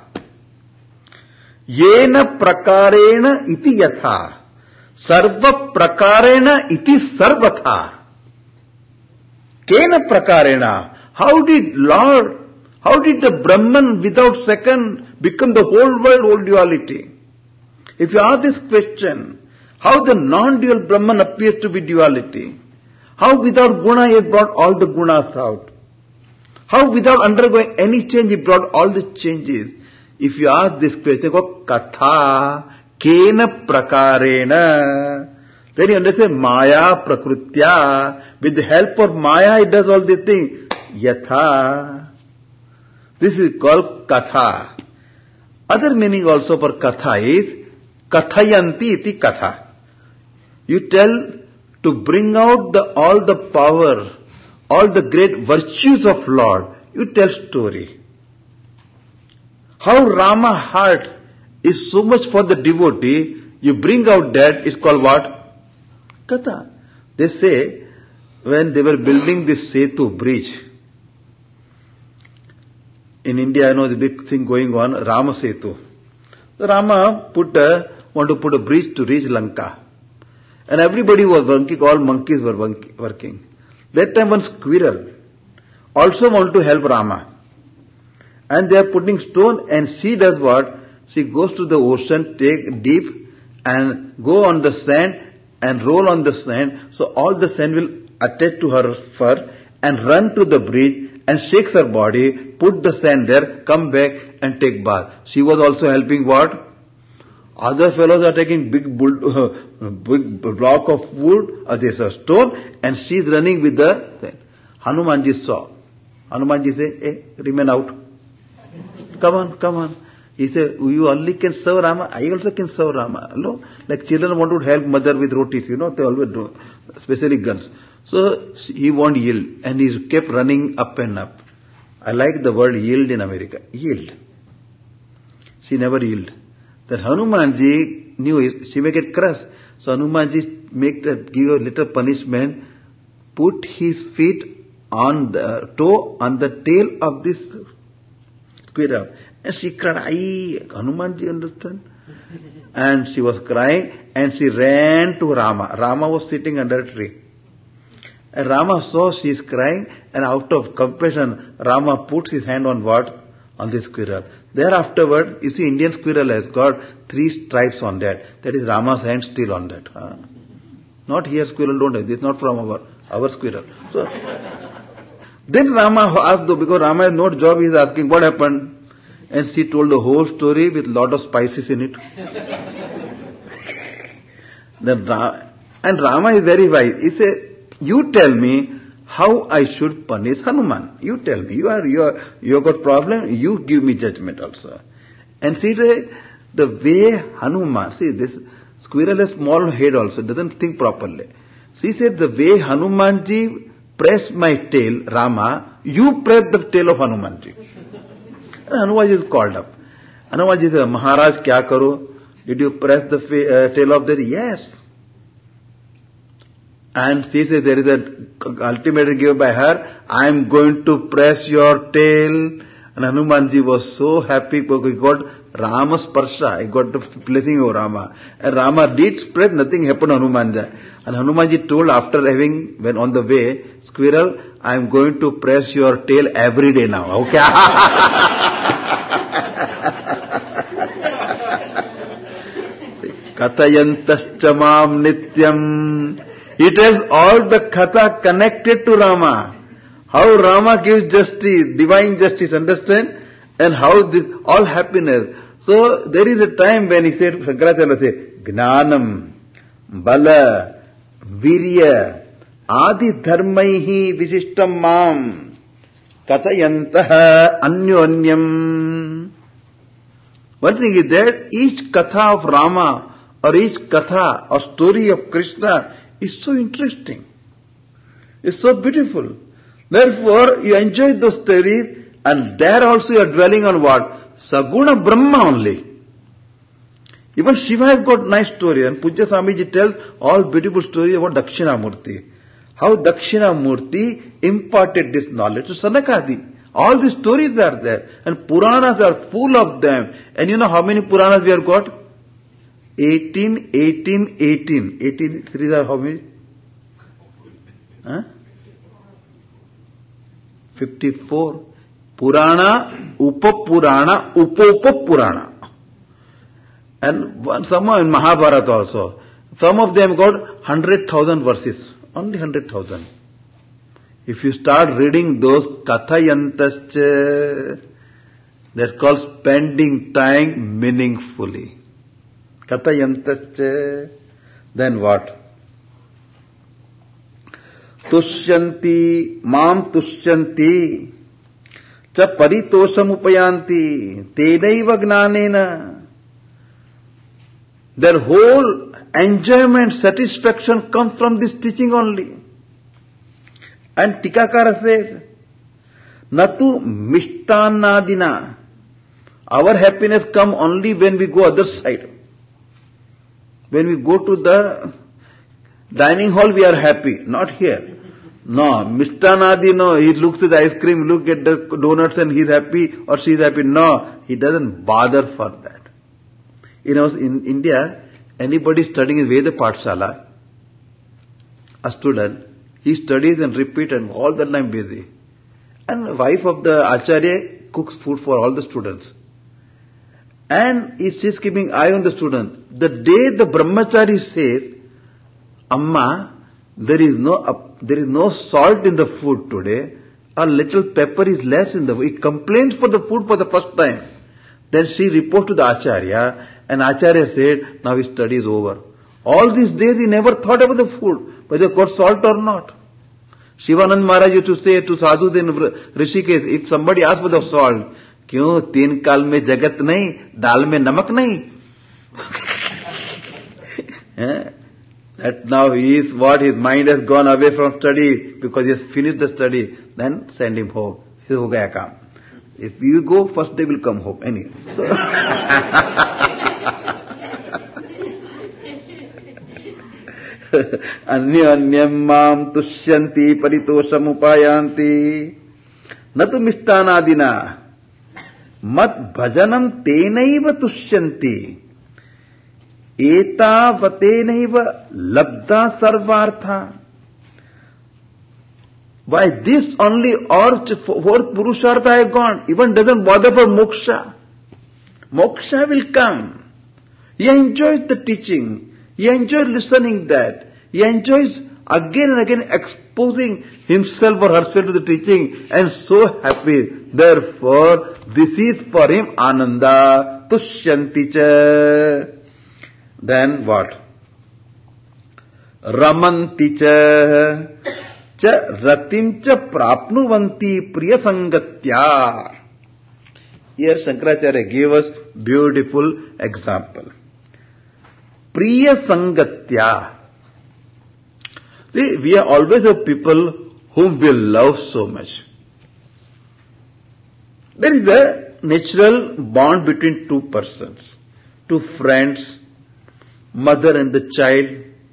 [SPEAKER 1] Yena prakarena iti yatha. Sarva prakarena iti sarvatha. Kena prakarena. How did the Brahman without second become the whole world, whole duality? If you ask this question, how the non-dual Brahman appears to be duality? How without guna he has brought all the gunas out? How without undergoing any change he brought all the changes? If you ask this question, go katha kena prakarena. Then you understand maya prakrutya. With the help of maya it does all these things. Yatha. This is called katha. Other meaning also for katha is kathayanti iti katha. You tell to bring out all the power, all the great virtues of Lord. You tell story. How Rama heart is so much for the devotee, you bring out that, it's called what? Katha. They say, when they were building this Setu bridge, in India, I know the big thing going on, Rama Setu. So Rama want to put a bridge to reach Lanka. And everybody was working, all monkeys were working. That time one squirrel also wanted to help Rama. And they are putting stone, and she does what? She goes to the ocean, take deep and go on the sand and roll on the sand. So all the sand will attach to her fur and run to the bridge and shakes her body, put the sand there, come back and take bath. She was also helping what? Other fellows are taking big block of wood, this stone, and she is running with the thing. Hanumanji saw. Hanumanji said, hey, remain out. Come on. He said, you only can serve Rama, I also can serve Rama. No? Like children want to help mother with rotis, they always do, especially girls. So he won't yield, and he kept running up and up. I like the word yield in America. Yield. She never yield. That Hanumanji knew she may get crushed. So Hanumanji give a little punishment, put his feet on the tail of this squirrel. And she cried, Hanumanji, understand? And she was crying, and she ran to Rama. Rama was sitting under a tree. And Rama saw she is crying, and out of compassion, Rama puts his hand on what? On the squirrel. Thereafterward, you see, Indian squirrel has got 3 stripes on that. That is Rama's hand still on that. Not here squirrel don't have. This is not from our squirrel. So, then Rama asked, because Rama has no job, he is asking, what happened? And she told the whole story with lot of spices in it. And Rama is very wise. He said, you tell me how I should punish Hanuman. You tell me. You have got problem, you give me judgment also. And she said, the way Hanuman, see this squirrel has small head also, doesn't think properly. She said, the way Hanumanji pressed my tail, Rama, you press the tail of Hanumanji. And Hanumanji is called up. Hanumanji said, Maharaj, kya karo? Did you press the tail of that? Yes. And she said, there is an ultimatum given by her, I am going to press your tail. And Hanumanji was so happy because he got Rama Sparsha, he got the blessing of Rama. And Rama did spread, nothing happened to Hanumanji. And Hanumanji told after when on the way, squirrel, I am going to press your tail every day now. Okay? Kathayantascha mam nityam. It has all the katha connected to Rama. How Rama gives justice, divine justice, understand? And how this, all happiness. So, there is a time when he said, Shankaracharya said, Gnanam, Bala, Virya, Adi Dharmaihi Visishtam Mam, Kathayantaha Anyonyam. One thing is that each katha of Rama or each katha or story of Krishna is so interesting. It's so beautiful. Therefore, you enjoy those stories, and there also you are dwelling on what? Saguna Brahma only. Even Shiva has got nice story, and Pujya Swamiji tells all beautiful stories about Dakshinamurti. How Dakshinamurti imparted this knowledge to Sanakadi. All these stories are there. And Puranas are full of them. And you know how many Puranas we have got? 18. 18 series are how many? 54. Purana, Upapurana, Upopapurana. And some in Mahabharata also. Some of them got 100,000 verses. Only 100,000. If you start reading those Kathayantascha, that's called spending time meaningfully. Kathayantascha. Then what? Tushyanti, mam tushyanti, cha paritoshamupayanti, tenaiva gnanena. Their whole enjoyment, satisfaction comes from this teaching only. And Tikakara says, Natu mishtannadina. Our happiness comes only when we go other side. When we go to the dining hall, we are happy. Not here. No, mishtannadi, no. He looks at the ice cream, look at the donuts and he's happy or she's happy. No, he doesn't bother for that. You know, in India, anybody studying in Veda Pathshala, a student, he studies and repeats and all the time busy. And the wife of the Acharya cooks food for all the students. And she's keeping eye on the student. The day the brahmachari says, Amma, there is no salt in the food today, a little pepper is less in the food. He complains for the food for the first time. Then she reports to the Acharya, and Acharya said, now his study is over. All these days he never thought about the food, whether it got salt or not. Shivanand Maharaj used to say to sadhus in Rishikesh, if somebody asks for the salt, क्यों तीन काल में जगत नहीं, दाल में नमक नहीं. That now his mind has gone away from study because he has finished the study. Then send him home. हो गया काम. If you go, first they will come home. Anyway. So Anyanyam mam tushyanti paritosam upayanti natu mishtannadina mat bhajanam tenaiva tushyanti etavatenaiva labda sarvartha. Why this only or fourth purushartha have gone, even doesn't bother for moksha. Moksha will come. He enjoys the teaching. He enjoys listening that. He enjoys again and again exposing himself or herself to the teaching and so happy. Therefore, this is for him ananda, tushyanti cha. Then what? Ramanti cha. Ratim cha prapnuvanti priyasangatya. Here Shankaracharya gave us beautiful example. Priyasangatya. See, we are always have people whom we love so much. There is a natural bond between two persons, two friends, mother and the child.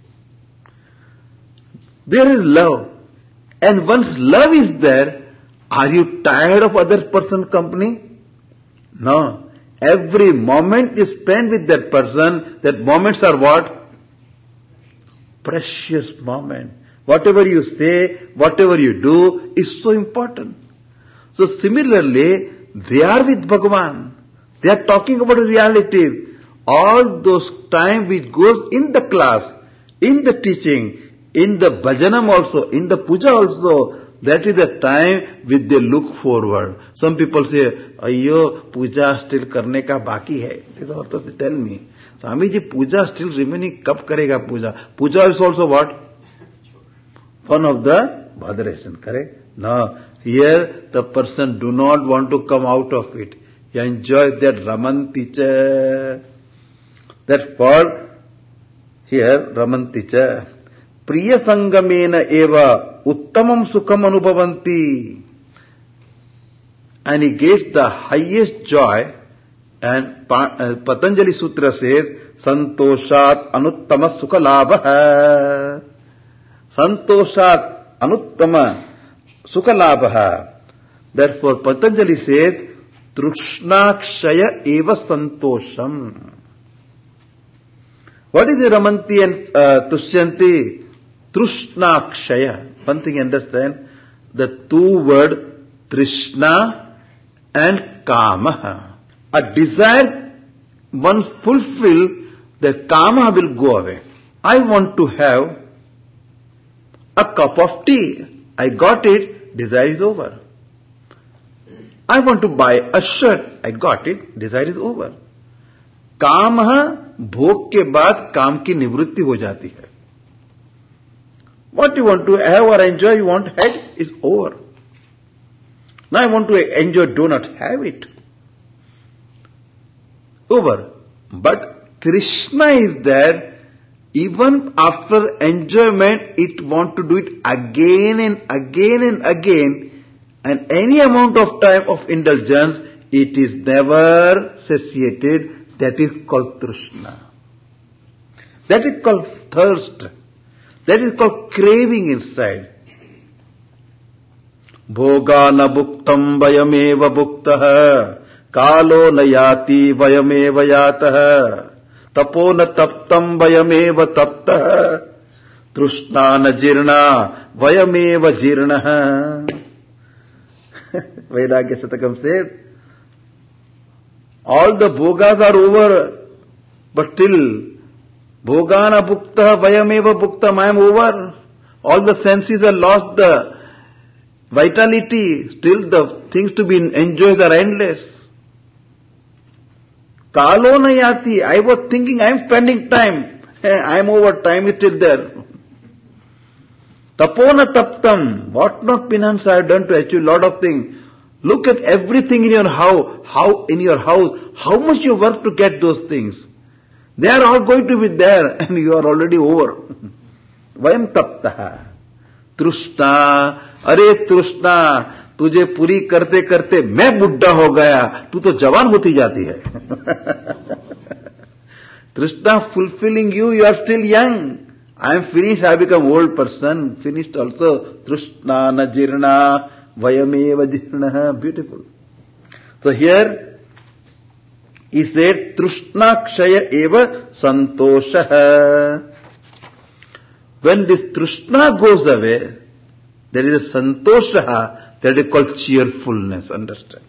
[SPEAKER 1] There is love. And once love is there, are you tired of other person's company? No. Every moment you spend with that person, that moments are what? Precious moment. Whatever you say, whatever you do is so important. So similarly, they are with Bhagavan. They are talking about reality. All those time which goes in the class, in the teaching, in the bhajanam also, in the puja also, that is the time which they look forward. Some people say, Ayyo, puja still karne ka baki hai. This also they tell me. Swamiji, puja still remaining, kab karega puja? Puja is also what? One of the botheration, correct? No, here the person do not want to come out of it. He enjoys that ramanticha. That for here, ramanticha. Priya sangamena eva uttamam sukham anubhavanti. And he gets the highest joy. And Patanjali Sutra says, Santoshat anuttama sukha labha. Santoshat anuttama sukha labha. Therefore, Patanjali says, Trushnakshaya eva santosham. What is the Ramanti and Tushyanti? Trushnakshaya. One thing understand, the two words Trishna and Kama. A desire, once fulfilled, the Kama will go away. I want to have a cup of tea. I got it, desire is over. I want to buy a shirt. I got it, desire is over. काम भोग के बाद काम की निवृत्ति हो जाती है. What you want to have or enjoy, you want had, is over. Now I want to enjoy, do not have it. Over. But Krishna is there, even after enjoyment, it want to do it again and again and again, and any amount of time of indulgence, it is never satiated. That is called Trishna. That is called thirst. That is called craving inside. Bhogana bhuktam vayameva bhuktaha kalo nayati vayameva yataha tapo na taptam vayameva taptaha trishna na jirna vayameva jirnaha. Vairagya Satakam says, all the bhogas are over, but still, bhogana bhukta vayameva bhuktam, I am over. All the senses are lost the vitality, still the things to be enjoyed are endless. Kalo nayati, I was thinking I am spending time, I am over, time is still there. Tapona taptam, what not penance I have done to achieve lot of things. Look at everything in your house, how much you work to get those things. They are all going to be there and you are already over. Vayam taptaha. Trishna, अरे तृष्णा, तुझे पूरी करते करते मैं बुढ़ा हो गया, तू तो जवान होती जाती है. Trishna fulfilling you, you are still young. I am finished, I become old person, finished also. Trishna na jirna vayameva jirnaha. Beautiful. So here he said, Trishna kshaya eva santoshaha. When this Trishna goes away, there is a santoshaha, that is called cheerfulness, understand.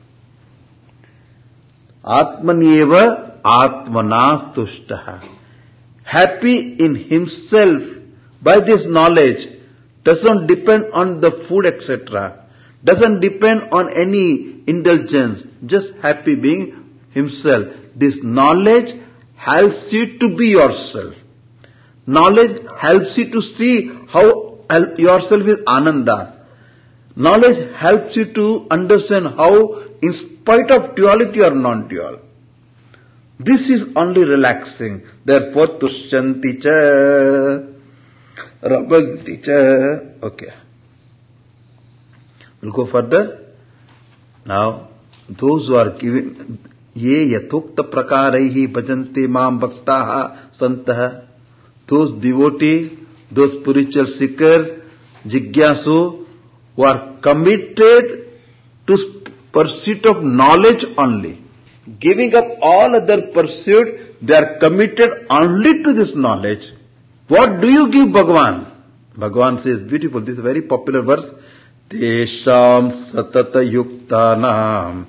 [SPEAKER 1] Atmanyeva atmana tushtaha. Happy in himself by this knowledge, doesn't depend on the food etc. Doesn't depend on any indulgence, just happy being himself. This knowledge helps you to be yourself. Knowledge helps you to see how yourself is ananda. Knowledge helps you to understand how, in spite of duality or non-dual, this is only relaxing. Therefore, tushyanti cha, ramanti cha. Okay. We'll go further. Now, those who are giving, ye yathukta prakaraihi bhajante maam bhaktaha santaha. Those devotees, those spiritual seekers, jigyasu, who are committed to pursuit of knowledge only. Giving up all other pursuit, they are committed only to this knowledge. What do you give Bhagavan? Bhagavan says, beautiful, this is a very popular verse. Tesham satata yuktanam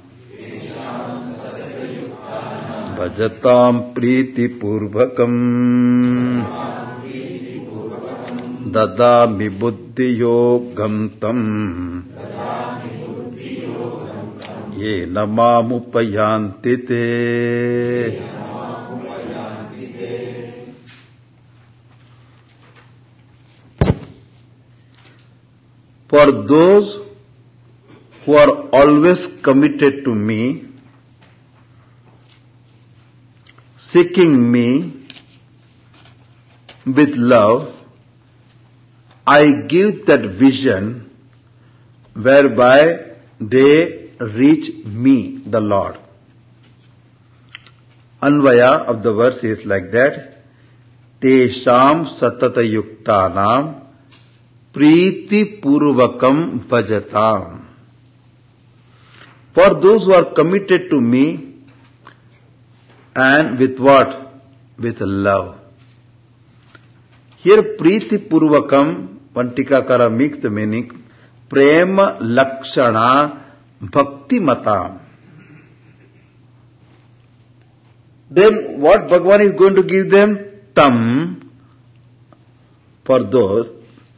[SPEAKER 1] bhajatam priti purvakam dadami buddhi yogam tam ye namamupayanti te. For those who are always committed to me, seeking me with love, I give that vision whereby they reach me, the Lord. Anvaya of the verse is like that. Tesham satata yuktanam priti purvakam bhajatam. For those who are committed to me, and with what? With love. Here Priti Purvakam, one Tikakara makes the meaning, Prema Lakshana Bhakti Matam. Then what Bhagavan is going to give them? Tam, for those,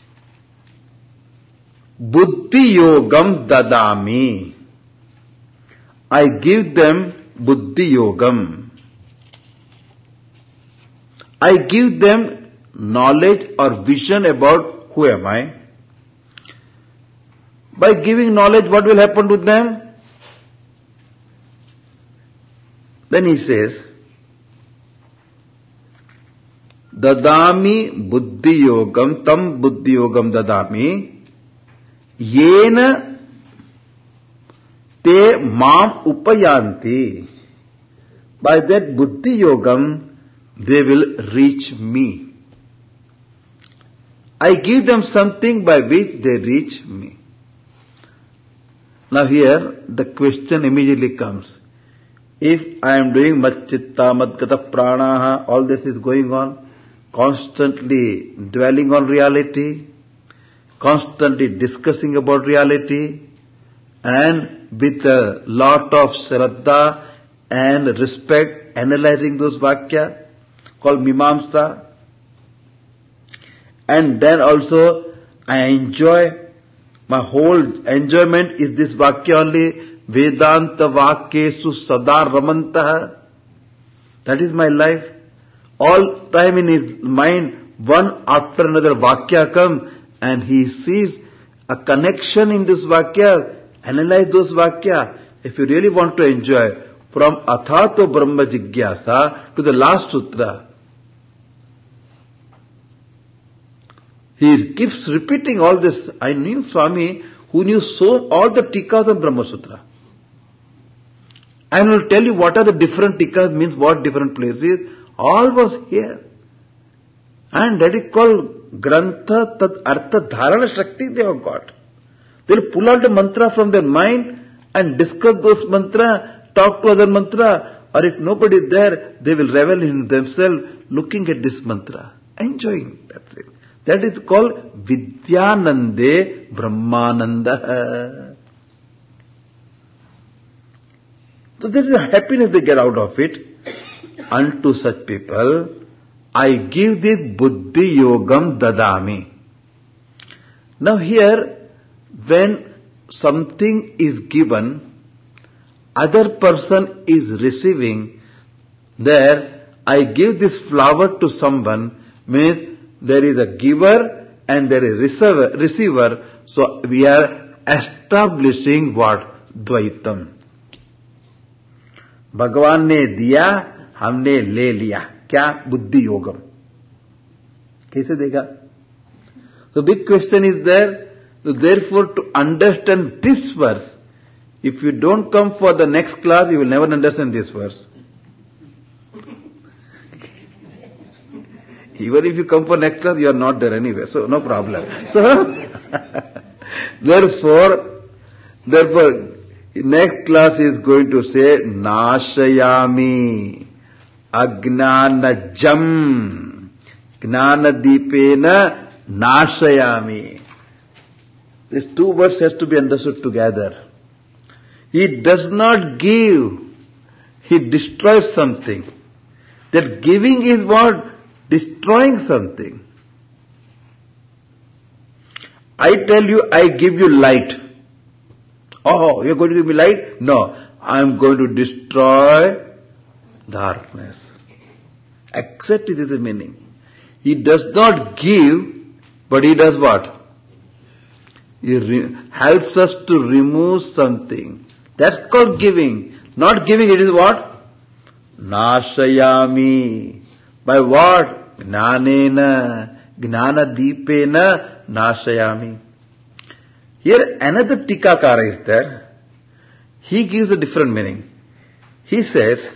[SPEAKER 1] Buddhi Yogam Dadami. I give them Buddhi Yogam. I give them knowledge or vision about who am I. By giving knowledge, what will happen to them? Then he says, Dadami Buddhi Yogam, Tam Buddhi Yogam Dadami, Yena Te Mam Upayanti. By that Buddhi Yogam, they will reach me. I give them something by which they reach me. Now here, the question immediately comes. If I am doing Macchitta, Madgata Pranaha, all this is going on, constantly dwelling on reality, constantly discussing about reality, and with a lot of shraddha and respect, analyzing those vakya, called Mimamsa. And then also, I enjoy, my whole enjoyment is this vakya only, Vedanta Vakyesu Sada Ramantaha. That is my life. All time in his mind, one after another vakya come, and he sees a connection in this vakya, analyze those vakya. If you really want to enjoy, from Athato Brahma Jigyasa to the last sutra, he keeps repeating all this. I knew Swami who knew all the tikas of Brahma Sutra. And will tell you what are the different tikas, means what different places. All was here. And that is called Grantha Tat Artha Dharana Shakti they have got. They will pull out the mantra from their mind and discuss those mantra, talk to other mantra, or if nobody is there, they will revel in themselves looking at this mantra, enjoying. That's it. That is called Vidyanande Brahmananda. So there is a happiness they get out of it. Unto such people, I give this Buddhi Yogam Dadami. Now here, when something is given, other person is receiving, there, I give this flower to someone, means there is a giver and there is receiver. So we are establishing what? Dvaitam. Bhagavan ने दिया, हमने ले लिया. क्या? बुद्धि योगम. कैसे देगा? The big question is there. So therefore, to understand this verse, if you don't come for the next class, you will never understand this verse. Even if you come for next class, you are not there anyway, so no problem. So, therefore, next class is going to say, Nashayami Agnanajam Gnanadipena Nashayami. These two words has to be understood together. He does not give, he destroys something. That giving is what? Destroying something. I tell you, I give you light. Oh, you're going to give me light? No, I'm going to destroy darkness. Accept it is the meaning. He does not give, but he does what? He helps us to remove something. That's called giving. Not giving, it is what? Nashayami. By what? Gnanena, Gnanadipena, Nashayami. Here another Tikakara is there. He gives a different meaning. He says,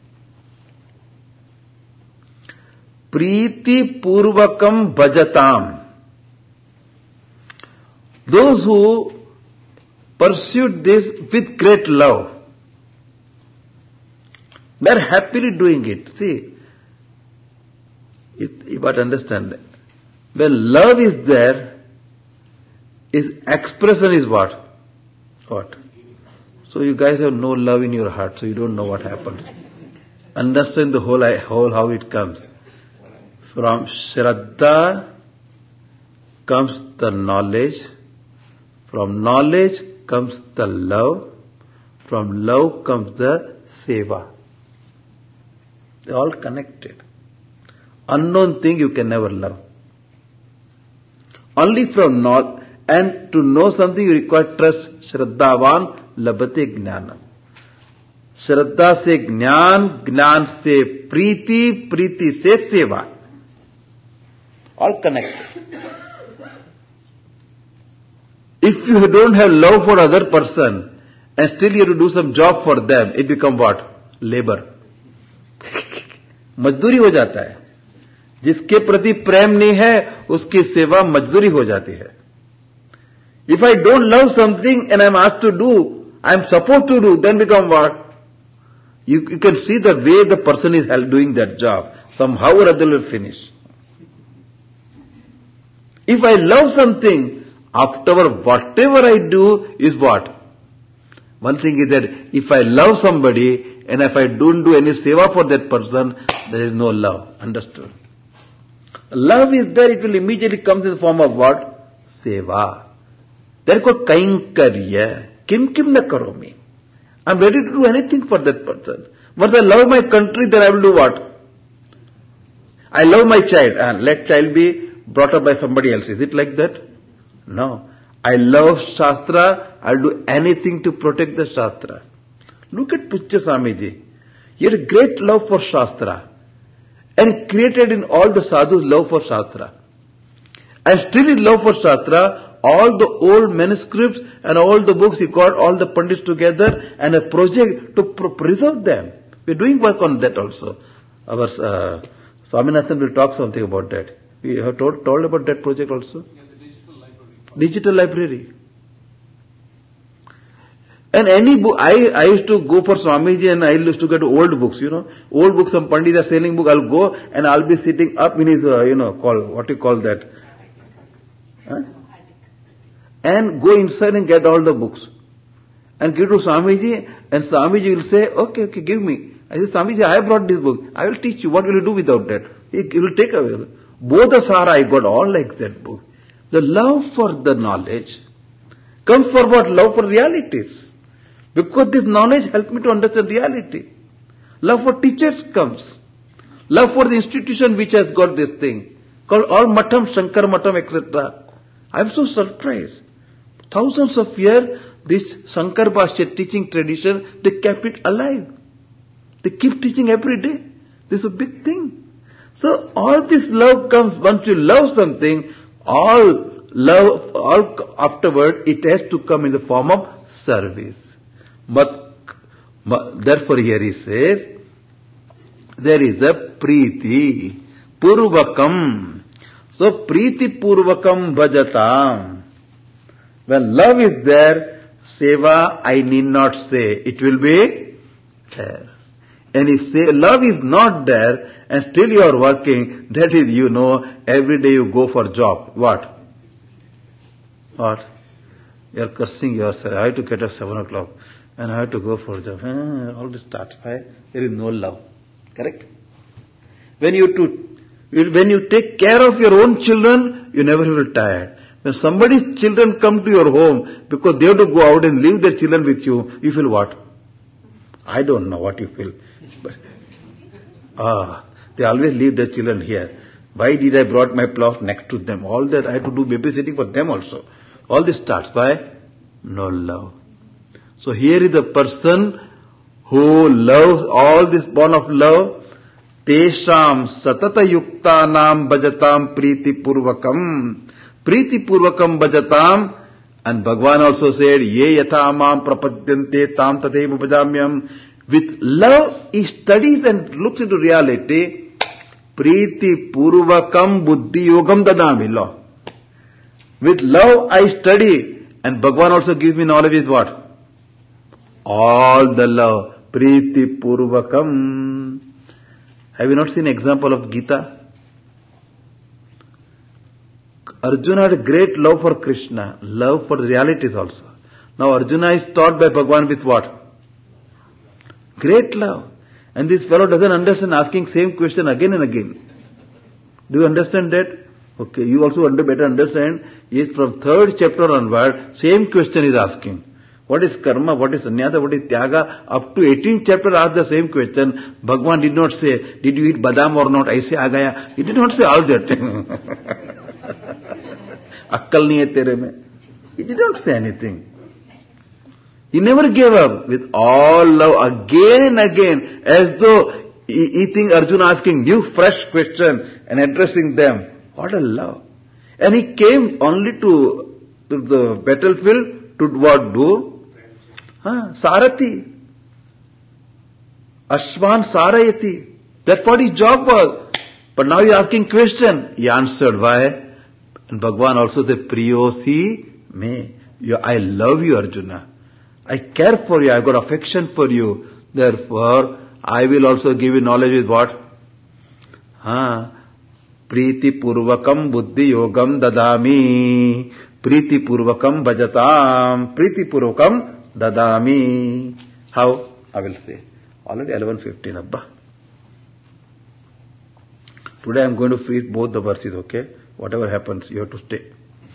[SPEAKER 1] Priti Purvakam Bhajatam. Those who pursued this with great love. They are happily doing it. See, you got to understand that. When love is there, its expression is what? What? So you guys have no love in your heart, so you don't know what happens. Understand the whole how it comes. From Shraddha comes the knowledge. From knowledge comes the love. From love comes the seva. They are all connected. Unknown thing you can never love. Only from knowledge, and to know something you require trust. Shraddhavan labhate jnana. Shraddha se jnana, jnana se priti, priti se seva. All connected. If you don't have love for other person and still you have to do some job for them, it becomes what? Labor. मजदूरी हो जाता है. जिसके प्रति प्रेम नहीं है उसकी सेवा मजदूरी हो जाती है. If I don't love something and I am asked to do, I am supposed to do, then become what? You can see the way the person is doing that job. Somehow or other will finish. If I love something, afterward whatever I do is what? One thing is that if I love somebody and if I don't do any seva for that person, there is no love. Understood? Love is there, it will immediately come in the form of what? Seva. Therefore, kainkarya, kim na karomi. I am ready to do anything for that person. Once I love my country, then I will do what? I love my child, and let child be brought up by somebody else. Is it like that? No. I love Shastra, I will do anything to protect the Shastra. Look at Pujya Swamiji. He had a great love for Shastra. And created in all the sadhus love for Shastra. And still in love for Shastra, all the old manuscripts and all the books, he got all the pandits together and a project to preserve them. We are doing work on that also. Our Swaminathan will talk something about that. We have told about that project also.
[SPEAKER 2] Yeah, the digital library.
[SPEAKER 1] Digital library. And any book, I used to go for Swamiji and I used to get old books, Old books, some pandits are selling book, I'll go and I'll be sitting up in his, what do you call that? Huh? And go inside and get all the books. And give to Swamiji, and Swamiji will say, okay, give me. I say, Swamiji, I brought this book. I will teach you. What will you do without that? He will take away. Bodhasara, I got all like that book. The love for the knowledge comes for what? Love for realities. Because this knowledge helps me to understand reality. Love for teachers comes. Love for the institution which has got this thing. Called all Matham, Shankar Matham, etc. I am so surprised. Thousands of years, this Shankar Bhashya teaching tradition, they kept it alive. They keep teaching every day. This is a big thing. So all this love comes, once you love something, all afterward, it has to come in the form of service. But therefore here he says, there is a priti, purvakam. So priti purvakam bhajatam. When love is there, seva I need not say, it will be there. And if love is not there, and still you are working, that is, every day you go for job. What? You are cursing yourself. I have to get up 7 o'clock. And I have to go for job. All this starts. There is no love. Correct? When you take care of your own children, you never will tired. When somebody's children come to your home, because they have to go out and leave their children with you, you feel what? I don't know what you feel. But, they always leave their children here. Why did I brought my plot next to them? All that I have to do babysitting for them also. All this starts by no love. So here is the person who loves all this born of love. Tesham satata yuktanam bhajatam priti purvakam. Priti purvakam bhajatam. And Bhagavan also said, Ye yatha mam prapadyante tam tatheva bhajamyam. With love, he studies and looks into reality. Priti purvakam buddhi yogam dadami. With love I study And Bhagavan also gives me knowledge with what? All the love. Priti Purvakam. Have you not seen example of Gita? Arjuna had a great love for Krishna, love for the realities also. Now Arjuna is taught by Bhagavan with what? Great love. And this fellow doesn't understand, asking same question again and again. Do you understand that? Okay, you also better understand, is from 3rd chapter onward, same question is asking. What is karma, what is sannyasa, what is tyaga? Up to 18th chapter asked the same question. Bhagavan did not say, did you eat badam or not? Aise aa gaya. He did not say all that. Akkal nahi hai tere mein. He did not say anything. He never gave up. With all love, again and again, as though he thinks Arjuna asking new fresh question and addressing them. What a love. And he came only to the battlefield to what do? Sarati. Ashwan Sarayati. That's what his job was. But now he's asking question. He answered, why? And Bhagavan also said, Priyosi me. I love you, Arjuna. I care for you. I've got affection for you. Therefore, I will also give you knowledge with what? Priti Purvakam Buddhi Yogam Dadami. Priti Purvakam Bhajatam. Priti Purvakam Dadami. How? I will say. Already 11:15, Abba. Today I am going to read both the verses, okay? Whatever happens, you have to stay.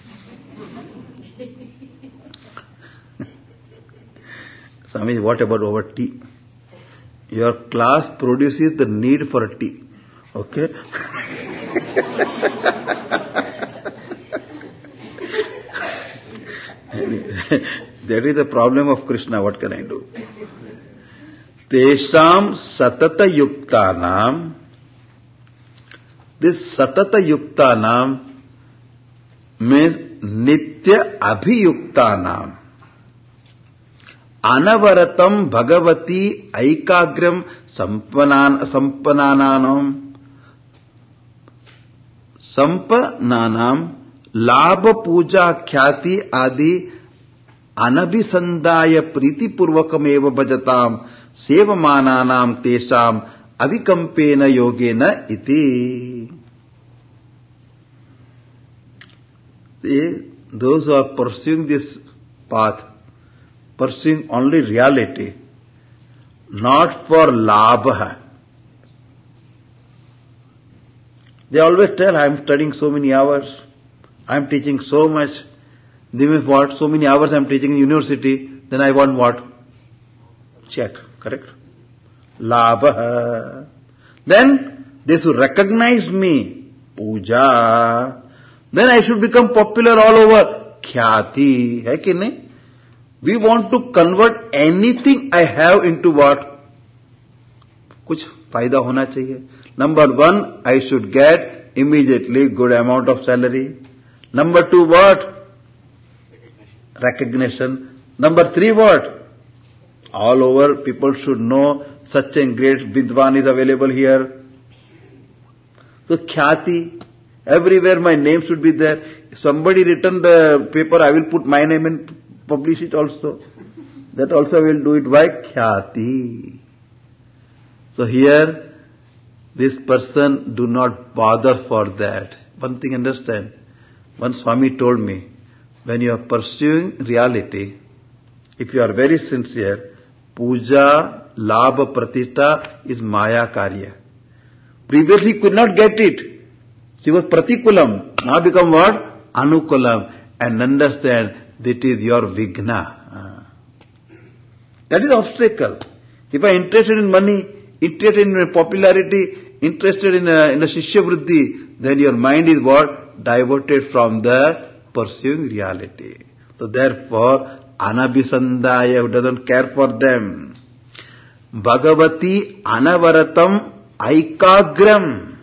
[SPEAKER 1] Swami, what about over tea? Your class produces the need for a tea, okay? That is the problem of Krishna. What can I do? Tesham satata yuktanam. This satata yuktanam means nitya abhiyuktanam. Anavaratam bhagavati aikagram sampananam labha puja khyati adi anabhisandaya priti purvakam eva bhajatam sevamananam tesham avikampena yogena iti. See, those who are pursuing this path, pursuing only reality, not for labha. They always tell, I am studying so many hours, I am teaching so much. They mean what? So many hours I am teaching in university, then I want what? Check, correct? Labha. Then they should recognize me. Puja. Then I should become popular all over. Khyati. Hai ki nahi? We want to convert anything I have into what? Kuch fayda hona chahiye. Number 1, I should get immediately good amount of salary. Number 2, what? Recognition. Number 3, what? All over people should know such a great Vidwan is available here. So Khyati, everywhere my name should be there. If somebody written the paper, I will put my name and publish it also. That also I will do it by Khyati. So here, this person do not bother for that. One thing understand. One Swami told me, when you are pursuing reality, if you are very sincere, puja, labha, pratishta is maya karya. Previously could not get it. She was pratikulam. Now become what? Anukulam. And understand that is your vigna. That is obstacle. If I am interested in money, interested in popularity, interested in a shishya vriddhi, then your mind is what? Diverted from the pursuing reality. So therefore, anabhisandaya, who doesn't care for them. Bhagavati anavaratam aikagram.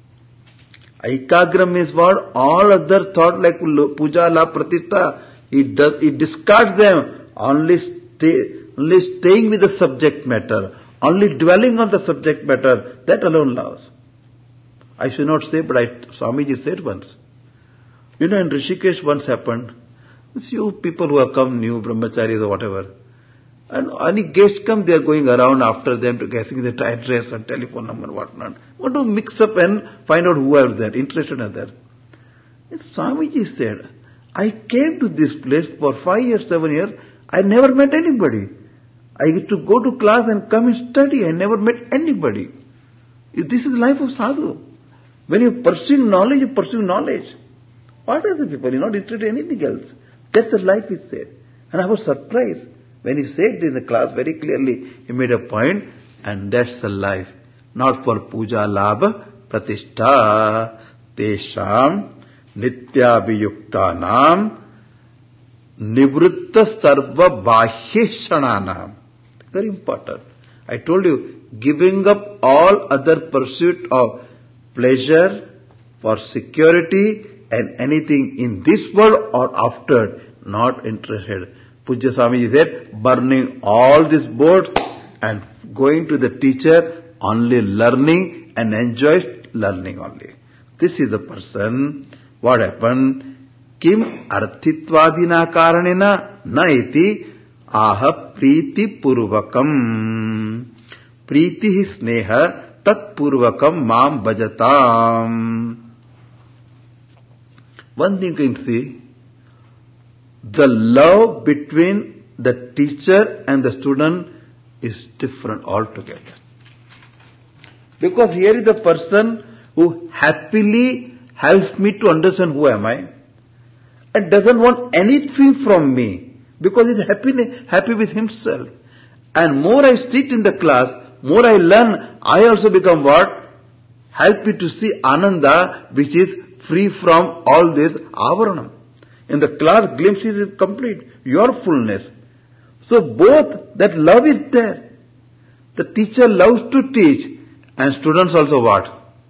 [SPEAKER 1] Aikagram is what? All other thought like puja, la, pratishta, it discards them. Only staying with the subject matter. Only dwelling on the subject matter. That alone loves. I should not say, but Swamiji said once. You know, in Rishikesh once happened, It's you people who have come new, brahmacharis or whatever. And any guest come, they are going around after them to guessing the address and telephone number and whatnot. Want to mix up and find out who are there, interested in that. And Swamiji said, I came to this place for 5 years, 7 years, I never met anybody. I used to go to class and come and study, I never met anybody. This is life of sadhu. When you pursue knowledge, you pursue knowledge. What are the people? You're not interested in anything else. That's the life, he said. And I was surprised. When he said in the class very clearly, he made a point, and that's the life. Not for puja labha pratishtha tesham nityabhiyuktanam nivritta sarva bahye shananam. Very important. I told you, giving up all other pursuit of pleasure for security and anything in this world or after, not interested. Pujya Swamiji said, burning all these boards and going to the teacher, only learning and enjoys learning only. This is the person. What happened? Kim arthitvadina karanena na iti aha priti purvakam. Priti hi sneha tat purvakam mam bhajatam. One thing you can see, the love between the teacher and the student is different altogether. Because here is the person who happily helps me to understand who am I and doesn't want anything from me because he's happy with himself. And more I sit in the class, more I learn, I also become what? Help me to see Ananda, which is free from all this avaranam. In the class, glimpses is complete. Your fullness. So both, that love is there. The teacher loves to teach. And students also what?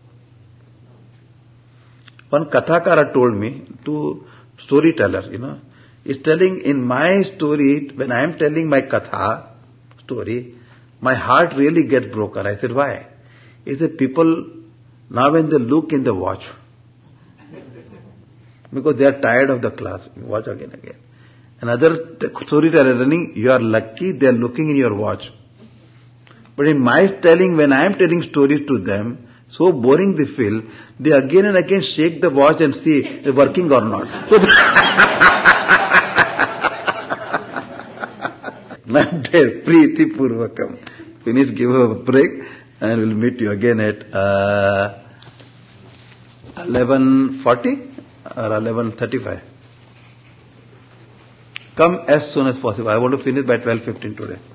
[SPEAKER 1] One Kathakara told me, to storyteller, is telling in my story, when I am telling my Katha story, my heart really gets broken. I said, why? He said, people, now when they look in the watch, because they are tired of the class. Watch again. Another storyteller running, you are lucky they are looking in your watch. But in my telling, when I am telling stories to them, so boring they feel, they again and again shake the watch and see it's working or not. So not there, Priti Purvakam. Finish, give her a break, and we'll meet you again at 11:40. Or 11:35. Come as soon as possible. I want to finish by 12:15 today.